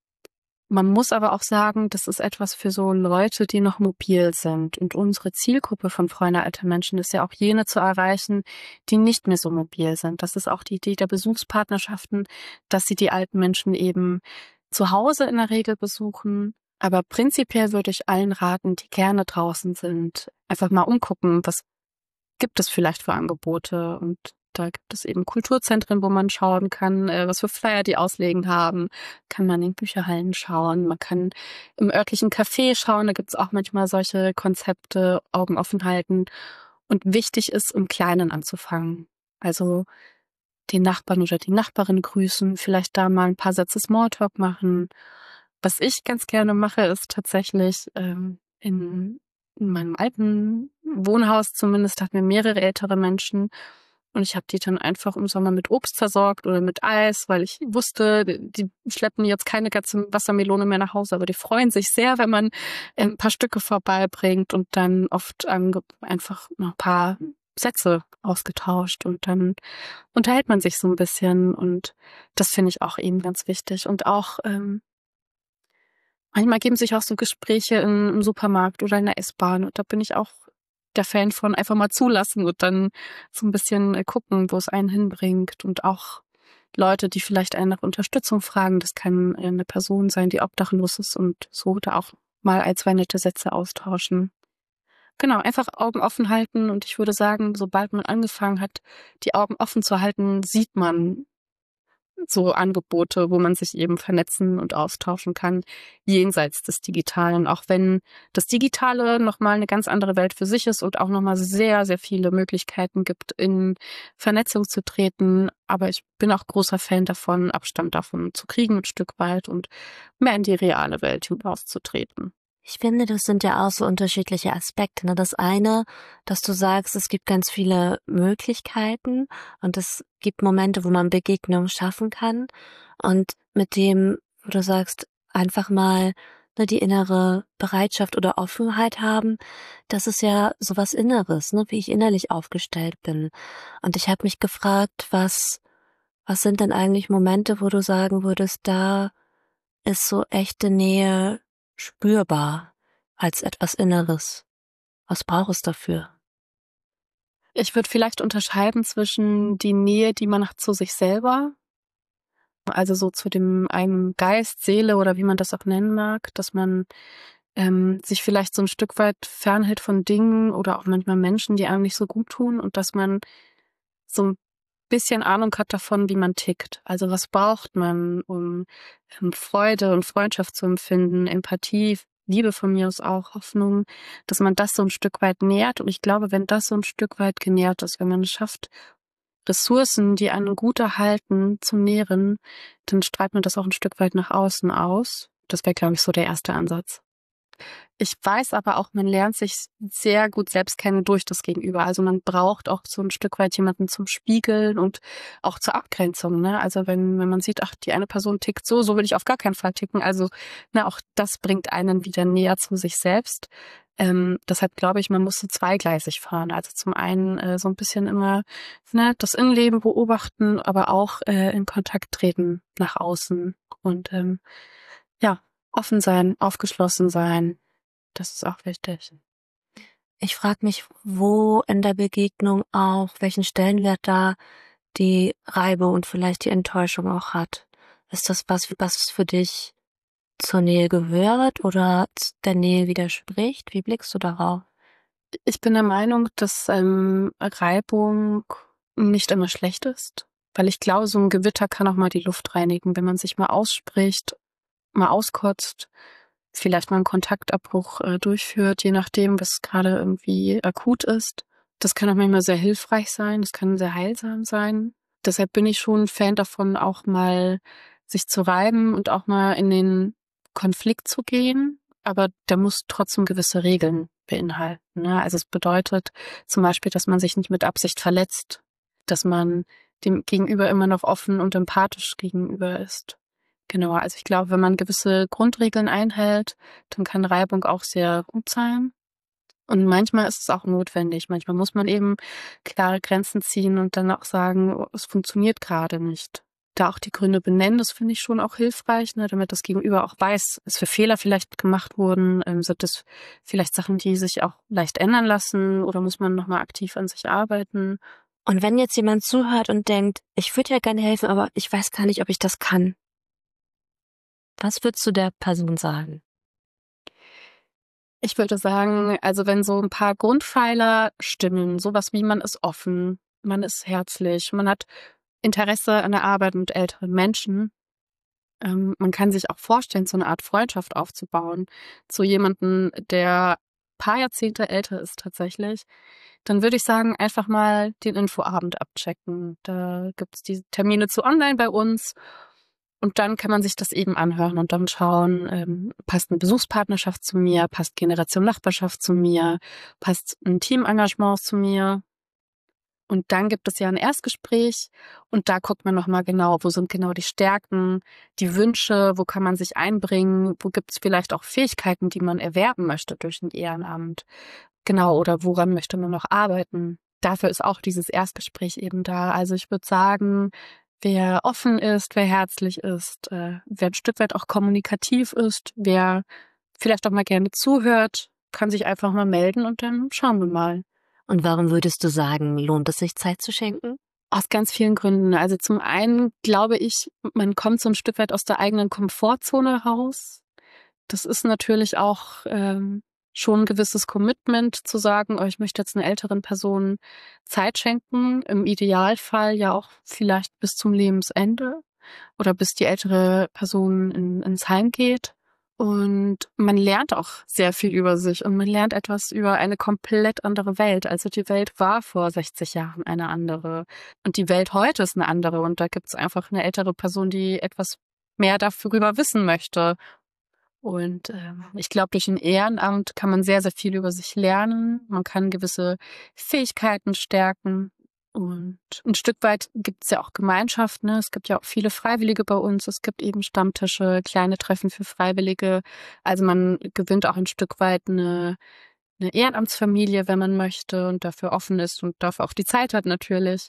Man muss aber auch sagen, das ist etwas für so Leute, die noch mobil sind. Und unsere Zielgruppe von Freunde alter Menschen ist ja auch jene zu erreichen, die nicht mehr so mobil sind. Das ist auch die Idee der Besuchspartnerschaften, dass sie die alten Menschen eben zu Hause in der Regel besuchen. Aber prinzipiell würde ich allen raten, die gerne draußen sind, einfach mal umgucken, was gibt es vielleicht für Angebote. Und da gibt es eben Kulturzentren, wo man schauen kann, äh, was für Flyer die auslegen haben. Kann man in Bücherhallen schauen. Man kann im örtlichen Café schauen. Da gibt es auch manchmal solche Konzepte, Augen offen halten. Und wichtig ist, im Kleinen anzufangen. Also den Nachbarn oder die Nachbarin grüßen, vielleicht da mal ein paar Sätze Smalltalk machen. Was ich ganz gerne mache, ist tatsächlich ähm, in, in meinem alten Wohnhaus zumindest hatten wir mehrere ältere Menschen und ich habe die dann einfach im Sommer mit Obst versorgt oder mit Eis, weil ich wusste, die schleppen jetzt keine ganze Wassermelone mehr nach Hause, aber die freuen sich sehr, wenn man ein paar Stücke vorbeibringt und dann oft ange- einfach noch ein paar Sätze ausgetauscht und dann unterhält man sich so ein bisschen und das finde ich auch eben ganz wichtig und auch ähm, manchmal geben sich auch so Gespräche in, im Supermarkt oder in der S-Bahn und da bin ich auch der Fan von einfach mal zulassen und dann so ein bisschen äh, gucken, wo es einen hinbringt und auch Leute, die vielleicht einen nach Unterstützung fragen. Das kann äh, eine Person sein, die obdachlos ist und so da auch mal ein, zwei nette Sätze austauschen. Genau, einfach Augen offen halten und ich würde sagen, sobald man angefangen hat, die Augen offen zu halten, sieht man so Angebote, wo man sich eben vernetzen und austauschen kann, jenseits des Digitalen. Auch wenn das Digitale nochmal eine ganz andere Welt für sich ist und auch nochmal sehr, sehr viele Möglichkeiten gibt, in Vernetzung zu treten. Aber ich bin auch großer Fan davon, Abstand davon zu kriegen ein Stück weit und mehr in die reale Welt hinauszutreten.
Ich finde, das sind ja auch so unterschiedliche Aspekte. Ne? Das eine, dass du sagst, es gibt ganz viele Möglichkeiten und es gibt Momente, wo man Begegnungen schaffen kann. Und mit dem, wo du sagst, einfach mal ne, die innere Bereitschaft oder Offenheit haben, das ist ja sowas Inneres, ne, wie ich innerlich aufgestellt bin. Und ich habe mich gefragt, was, was sind denn eigentlich Momente, wo du sagen würdest, da ist so echte Nähe spürbar als etwas Inneres. Was braucht es dafür?
Ich würde vielleicht unterscheiden zwischen die Nähe, die man hat zu sich selber, also so zu dem einen Geist, Seele oder wie man das auch nennen mag, dass man ähm, sich vielleicht so ein Stück weit fernhält von Dingen oder auch manchmal Menschen, die einem nicht so gut tun und dass man so ein bisschen Ahnung hat davon, wie man tickt. Also was braucht man, um ähm, Freude und Freundschaft zu empfinden, Empathie, Liebe von mir aus auch, Hoffnung, dass man das so ein Stück weit nährt. Und ich glaube, wenn das so ein Stück weit genährt ist, wenn man es schafft, Ressourcen, die einen gut erhalten, zu nähren, dann strahlt man das auch ein Stück weit nach außen aus. Das wäre, glaube ich, so der erste Ansatz. Ich weiß aber auch, man lernt sich sehr gut selbst kennen durch das Gegenüber. Also man braucht auch so ein Stück weit jemanden zum Spiegeln und auch zur Abgrenzung. Ne? Also wenn, wenn man sieht, ach, die eine Person tickt so, so will ich auf gar keinen Fall ticken. Also na, auch das bringt einen wieder näher zu sich selbst. Ähm, deshalb glaube ich, man muss so zweigleisig fahren. Also zum einen äh, so ein bisschen immer ne, das Innenleben beobachten, aber auch äh, in Kontakt treten nach außen. Und ähm, ja, offen sein, aufgeschlossen sein. Das ist auch wichtig.
Ich frage mich, wo in der Begegnung auch, welchen Stellenwert da die Reibe und vielleicht die Enttäuschung auch hat. Ist das was, was für dich zur Nähe gehört oder der Nähe widerspricht? Wie blickst du darauf?
Ich bin der Meinung, dass ähm, Reibung nicht immer schlecht ist, weil ich glaube, so ein Gewitter kann auch mal die Luft reinigen, wenn man sich mal ausspricht, mal auskotzt, vielleicht mal einen Kontaktabbruch äh, durchführt, je nachdem, was gerade irgendwie akut ist. Das kann auch manchmal sehr hilfreich sein, das kann sehr heilsam sein. Deshalb bin ich schon ein Fan davon, auch mal sich zu reiben und auch mal in den Konflikt zu gehen. Aber der muss trotzdem gewisse Regeln beinhalten. Ne? Also es bedeutet zum Beispiel, dass man sich nicht mit Absicht verletzt, dass man dem Gegenüber immer noch offen und empathisch gegenüber ist. Genau, also ich glaube, wenn man gewisse Grundregeln einhält, dann kann Reibung auch sehr gut sein. Und manchmal ist es auch notwendig. Manchmal muss man eben klare Grenzen ziehen und dann auch sagen, oh, es funktioniert gerade nicht. Da auch die Gründe benennen, das finde ich schon auch hilfreich, ne, damit das Gegenüber auch weiß, was für Fehler vielleicht gemacht wurden. Ähm, sind es vielleicht Sachen, die sich auch leicht ändern lassen oder muss man nochmal aktiv an sich arbeiten?
Und wenn jetzt jemand zuhört und denkt, ich würde ja gerne helfen, aber ich weiß gar nicht, ob ich das kann. Was würdest du der Person sagen?
Ich würde sagen, also wenn so ein paar Grundpfeiler stimmen, sowas wie man ist offen, man ist herzlich, man hat Interesse an der Arbeit mit älteren Menschen, ähm, man kann sich auch vorstellen, so eine Art Freundschaft aufzubauen zu jemandem, der ein paar Jahrzehnte älter ist tatsächlich, dann würde ich sagen, einfach mal den Infoabend abchecken. Da gibt's die Termine zu online bei uns. Und dann kann man sich das eben anhören und dann schauen, ähm, passt eine Besuchspartnerschaft zu mir, passt Generation Nachbarschaft zu mir, passt ein Teamengagement zu mir. Und dann gibt es ja ein Erstgespräch und da guckt man nochmal genau, wo sind genau die Stärken, die Wünsche, wo kann man sich einbringen, wo gibt es vielleicht auch Fähigkeiten, die man erwerben möchte durch ein Ehrenamt. Genau, oder woran möchte man noch arbeiten. Dafür ist auch dieses Erstgespräch eben da. Also ich würde sagen, wer offen ist, wer herzlich ist, äh, wer ein Stück weit auch kommunikativ ist, wer vielleicht auch mal gerne zuhört, kann sich einfach mal melden und dann schauen wir mal.
Und warum würdest du sagen, lohnt es sich, Zeit zu schenken?
Aus ganz vielen Gründen. Also zum einen glaube ich, man kommt so ein Stück weit aus der eigenen Komfortzone raus. Das ist natürlich auch ähm, schon ein gewisses Commitment zu sagen, oh, ich möchte jetzt einer älteren Person Zeit schenken, im Idealfall ja auch vielleicht bis zum Lebensende. oder bis die ältere Person in, ins Heim geht. Und man lernt auch sehr viel über sich und man lernt etwas über eine komplett andere Welt. Also die Welt war vor sechzig Jahren eine andere und die Welt heute ist eine andere. Und da gibt es einfach eine ältere Person, die etwas mehr darüber wissen möchte. Und ähm, ich glaube, durch ein Ehrenamt kann man sehr, sehr viel über sich lernen. Man kann gewisse Fähigkeiten stärken. Und ein Stück weit gibt es ja auch Gemeinschaften. Ne? Es gibt ja auch viele Freiwillige bei uns. Es gibt eben Stammtische, kleine Treffen für Freiwillige. Also man gewinnt auch ein Stück weit eine, eine Ehrenamtsfamilie, wenn man möchte und dafür offen ist und dafür auch die Zeit hat natürlich.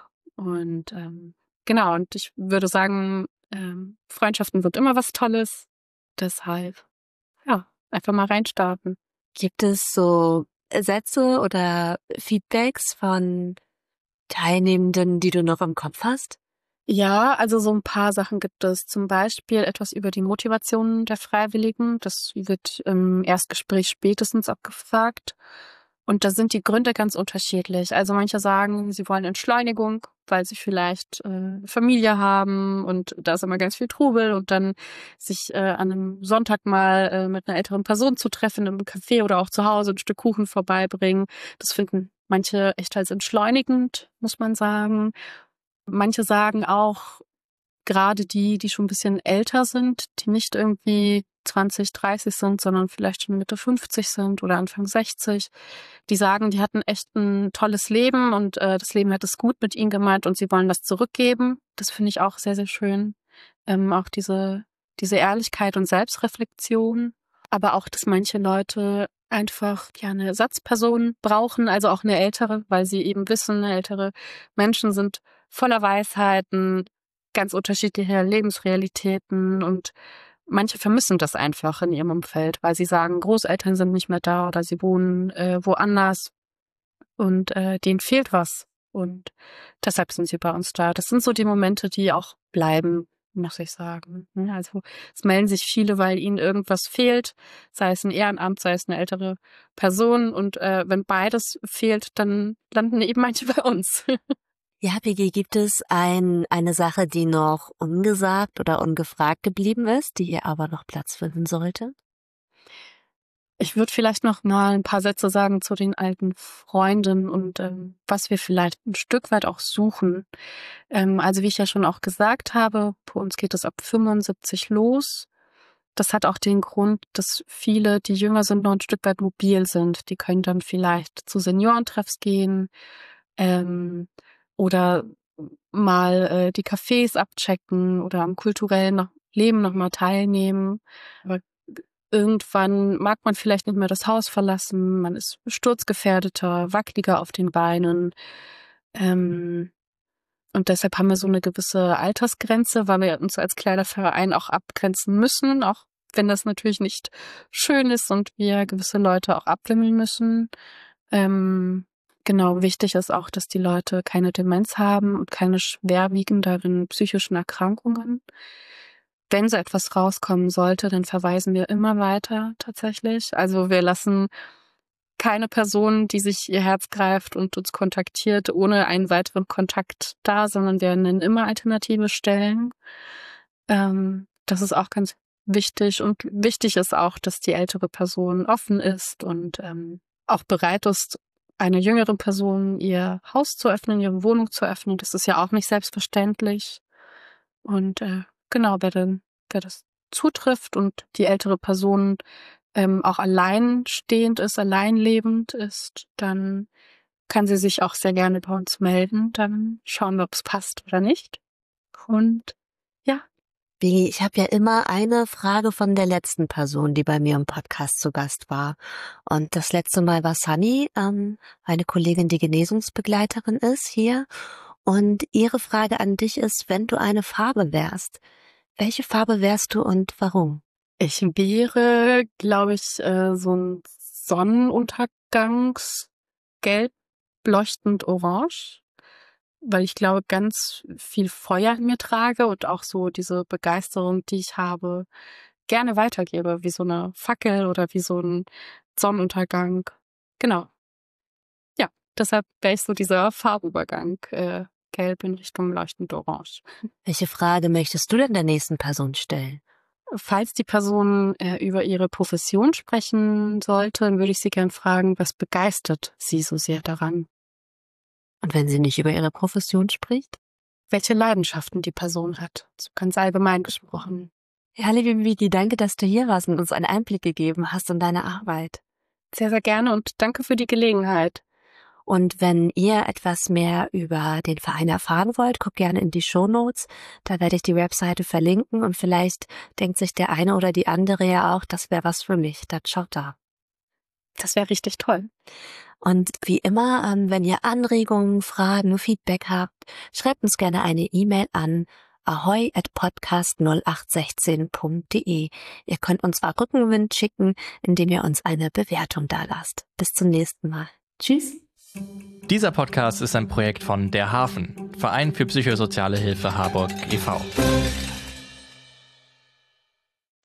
Und ähm, genau, und ich würde sagen, ähm, Freundschaften sind immer was Tolles. Deshalb, ja, einfach mal reinstarten.
Gibt es so Sätze oder Feedbacks von Teilnehmenden, die du noch im Kopf hast?
Ja, also so ein paar Sachen gibt es. Zum Beispiel etwas über die Motivation der Freiwilligen. Das wird im Erstgespräch spätestens abgefragt. Und da sind die Gründe ganz unterschiedlich. Also manche sagen, sie wollen Entschleunigung, weil sie vielleicht äh, Familie haben und da ist immer ganz viel Trubel und dann sich äh, an einem Sonntag mal äh, mit einer älteren Person zu treffen im Café oder auch zu Hause ein Stück Kuchen vorbeibringen. Das finden manche echt als entschleunigend, muss man sagen. Manche sagen auch, gerade die, die schon ein bisschen älter sind, die nicht irgendwie zwanzig, dreißig sind, sondern vielleicht schon Mitte fünfzig sind oder Anfang sechzig, die sagen, die hatten echt ein tolles Leben und äh, das Leben hat es gut mit ihnen gemeint und sie wollen das zurückgeben. Das finde ich auch sehr, sehr schön. Ähm, auch diese, diese Ehrlichkeit und Selbstreflexion. Aber auch, dass manche Leute einfach ja eine Ersatzperson brauchen, also auch eine ältere, weil sie eben wissen, ältere Menschen sind voller Weisheiten, ganz unterschiedliche Lebensrealitäten und manche vermissen das einfach in ihrem Umfeld, weil sie sagen, Großeltern sind nicht mehr da oder sie wohnen äh, woanders und äh, denen fehlt was und deshalb sind sie bei uns da. Das sind so die Momente, die auch bleiben, muss ich sagen. Also es melden sich viele, weil ihnen irgendwas fehlt, sei es ein Ehrenamt, sei es eine ältere Person und äh, wenn beides fehlt, dann landen eben manche bei uns.
Ja, Peggy, gibt es ein, eine Sache, die noch ungesagt oder ungefragt geblieben ist, die ihr aber noch Platz finden sollte?
Ich würde vielleicht noch mal ein paar Sätze sagen zu den alten Freunden und ähm, was wir vielleicht ein Stück weit auch suchen. Ähm, also wie ich ja schon auch gesagt habe, bei uns geht es ab fünfundsiebzig los. Das hat auch den Grund, dass viele, die jünger sind, noch ein Stück weit mobil sind. Die können dann vielleicht zu Seniorentreffs gehen ähm, oder mal äh, die Cafés abchecken oder am kulturellen noch Leben noch mal teilnehmen. Aber irgendwann mag man vielleicht nicht mehr das Haus verlassen, man ist sturzgefährdeter, wackeliger auf den Beinen. Ähm, und deshalb haben wir so eine gewisse Altersgrenze, weil wir uns als kleiner Verein auch abgrenzen müssen, auch wenn das natürlich nicht schön ist und wir gewisse Leute auch abwimmeln müssen. Ähm, genau, wichtig ist auch, dass die Leute keine Demenz haben und keine schwerwiegenderen psychischen Erkrankungen. Wenn so etwas rauskommen sollte, dann verweisen wir immer weiter tatsächlich. Also wir lassen keine Person, die sich ihr Herz greift und uns kontaktiert, ohne einen weiteren Kontakt da, sondern wir nennen immer alternative Stellen. Ähm, das ist auch ganz wichtig. Und wichtig ist auch, dass die ältere Person offen ist und ähm, auch bereit ist, einer jüngeren Person ihr Haus zu öffnen, ihre Wohnung zu öffnen. Das ist ja auch nicht selbstverständlich. Und äh, genau, wer, denn, wer das zutrifft und die ältere Person ähm, auch alleinstehend ist, alleinlebend ist, dann kann sie sich auch sehr gerne bei uns melden. Dann schauen wir, ob es passt oder nicht. Und ja.
Wie, ich habe ja immer eine Frage von der letzten Person, die bei mir im Podcast zu Gast war. Und das letzte Mal war Sunny, ähm, eine Kollegin, die Genesungsbegleiterin ist hier. Und ihre Frage an dich ist, wenn du eine Farbe wärst, welche Farbe wärst du und warum?
Ich wäre, glaube ich, äh, so ein Sonnenuntergangsgelb, leuchtend orange, weil ich glaube, ganz viel Feuer in mir trage und auch so diese Begeisterung, die ich habe, gerne weitergebe, wie so eine Fackel oder wie so ein Sonnenuntergang. Genau. Ja, deshalb wäre ich so dieser Farbübergang äh, gelb in Richtung leuchtend orange.
Welche Frage möchtest du denn der nächsten Person stellen?
Falls die Person äh, über ihre Profession sprechen sollte, dann würde ich sie gerne fragen, was begeistert sie so sehr daran?
Und wenn sie nicht über ihre Profession spricht?
Welche Leidenschaften die Person hat, so ganz allgemein gesprochen.
Ja, liebe Vicky, danke, dass du hier warst und uns einen Einblick gegeben hast in deine Arbeit.
Sehr, sehr gerne und danke für die Gelegenheit.
Und wenn ihr etwas mehr über den Verein erfahren wollt, guckt gerne in die Shownotes. Da werde ich die Webseite verlinken und vielleicht denkt sich der eine oder die andere ja auch, das wäre was für mich. Dann schaut da.
Das wäre richtig toll.
Und wie immer, wenn ihr Anregungen, Fragen, Feedback habt, schreibt uns gerne eine E-Mail an ahoi at podcast null acht sechzehn punkt de. Ihr könnt uns auch Rückenwind schicken, indem ihr uns eine Bewertung dalasst. Bis zum nächsten Mal. Tschüss.
Dieser Podcast ist ein Projekt von Der Hafen, Verein für psychosoziale Hilfe Harburg e V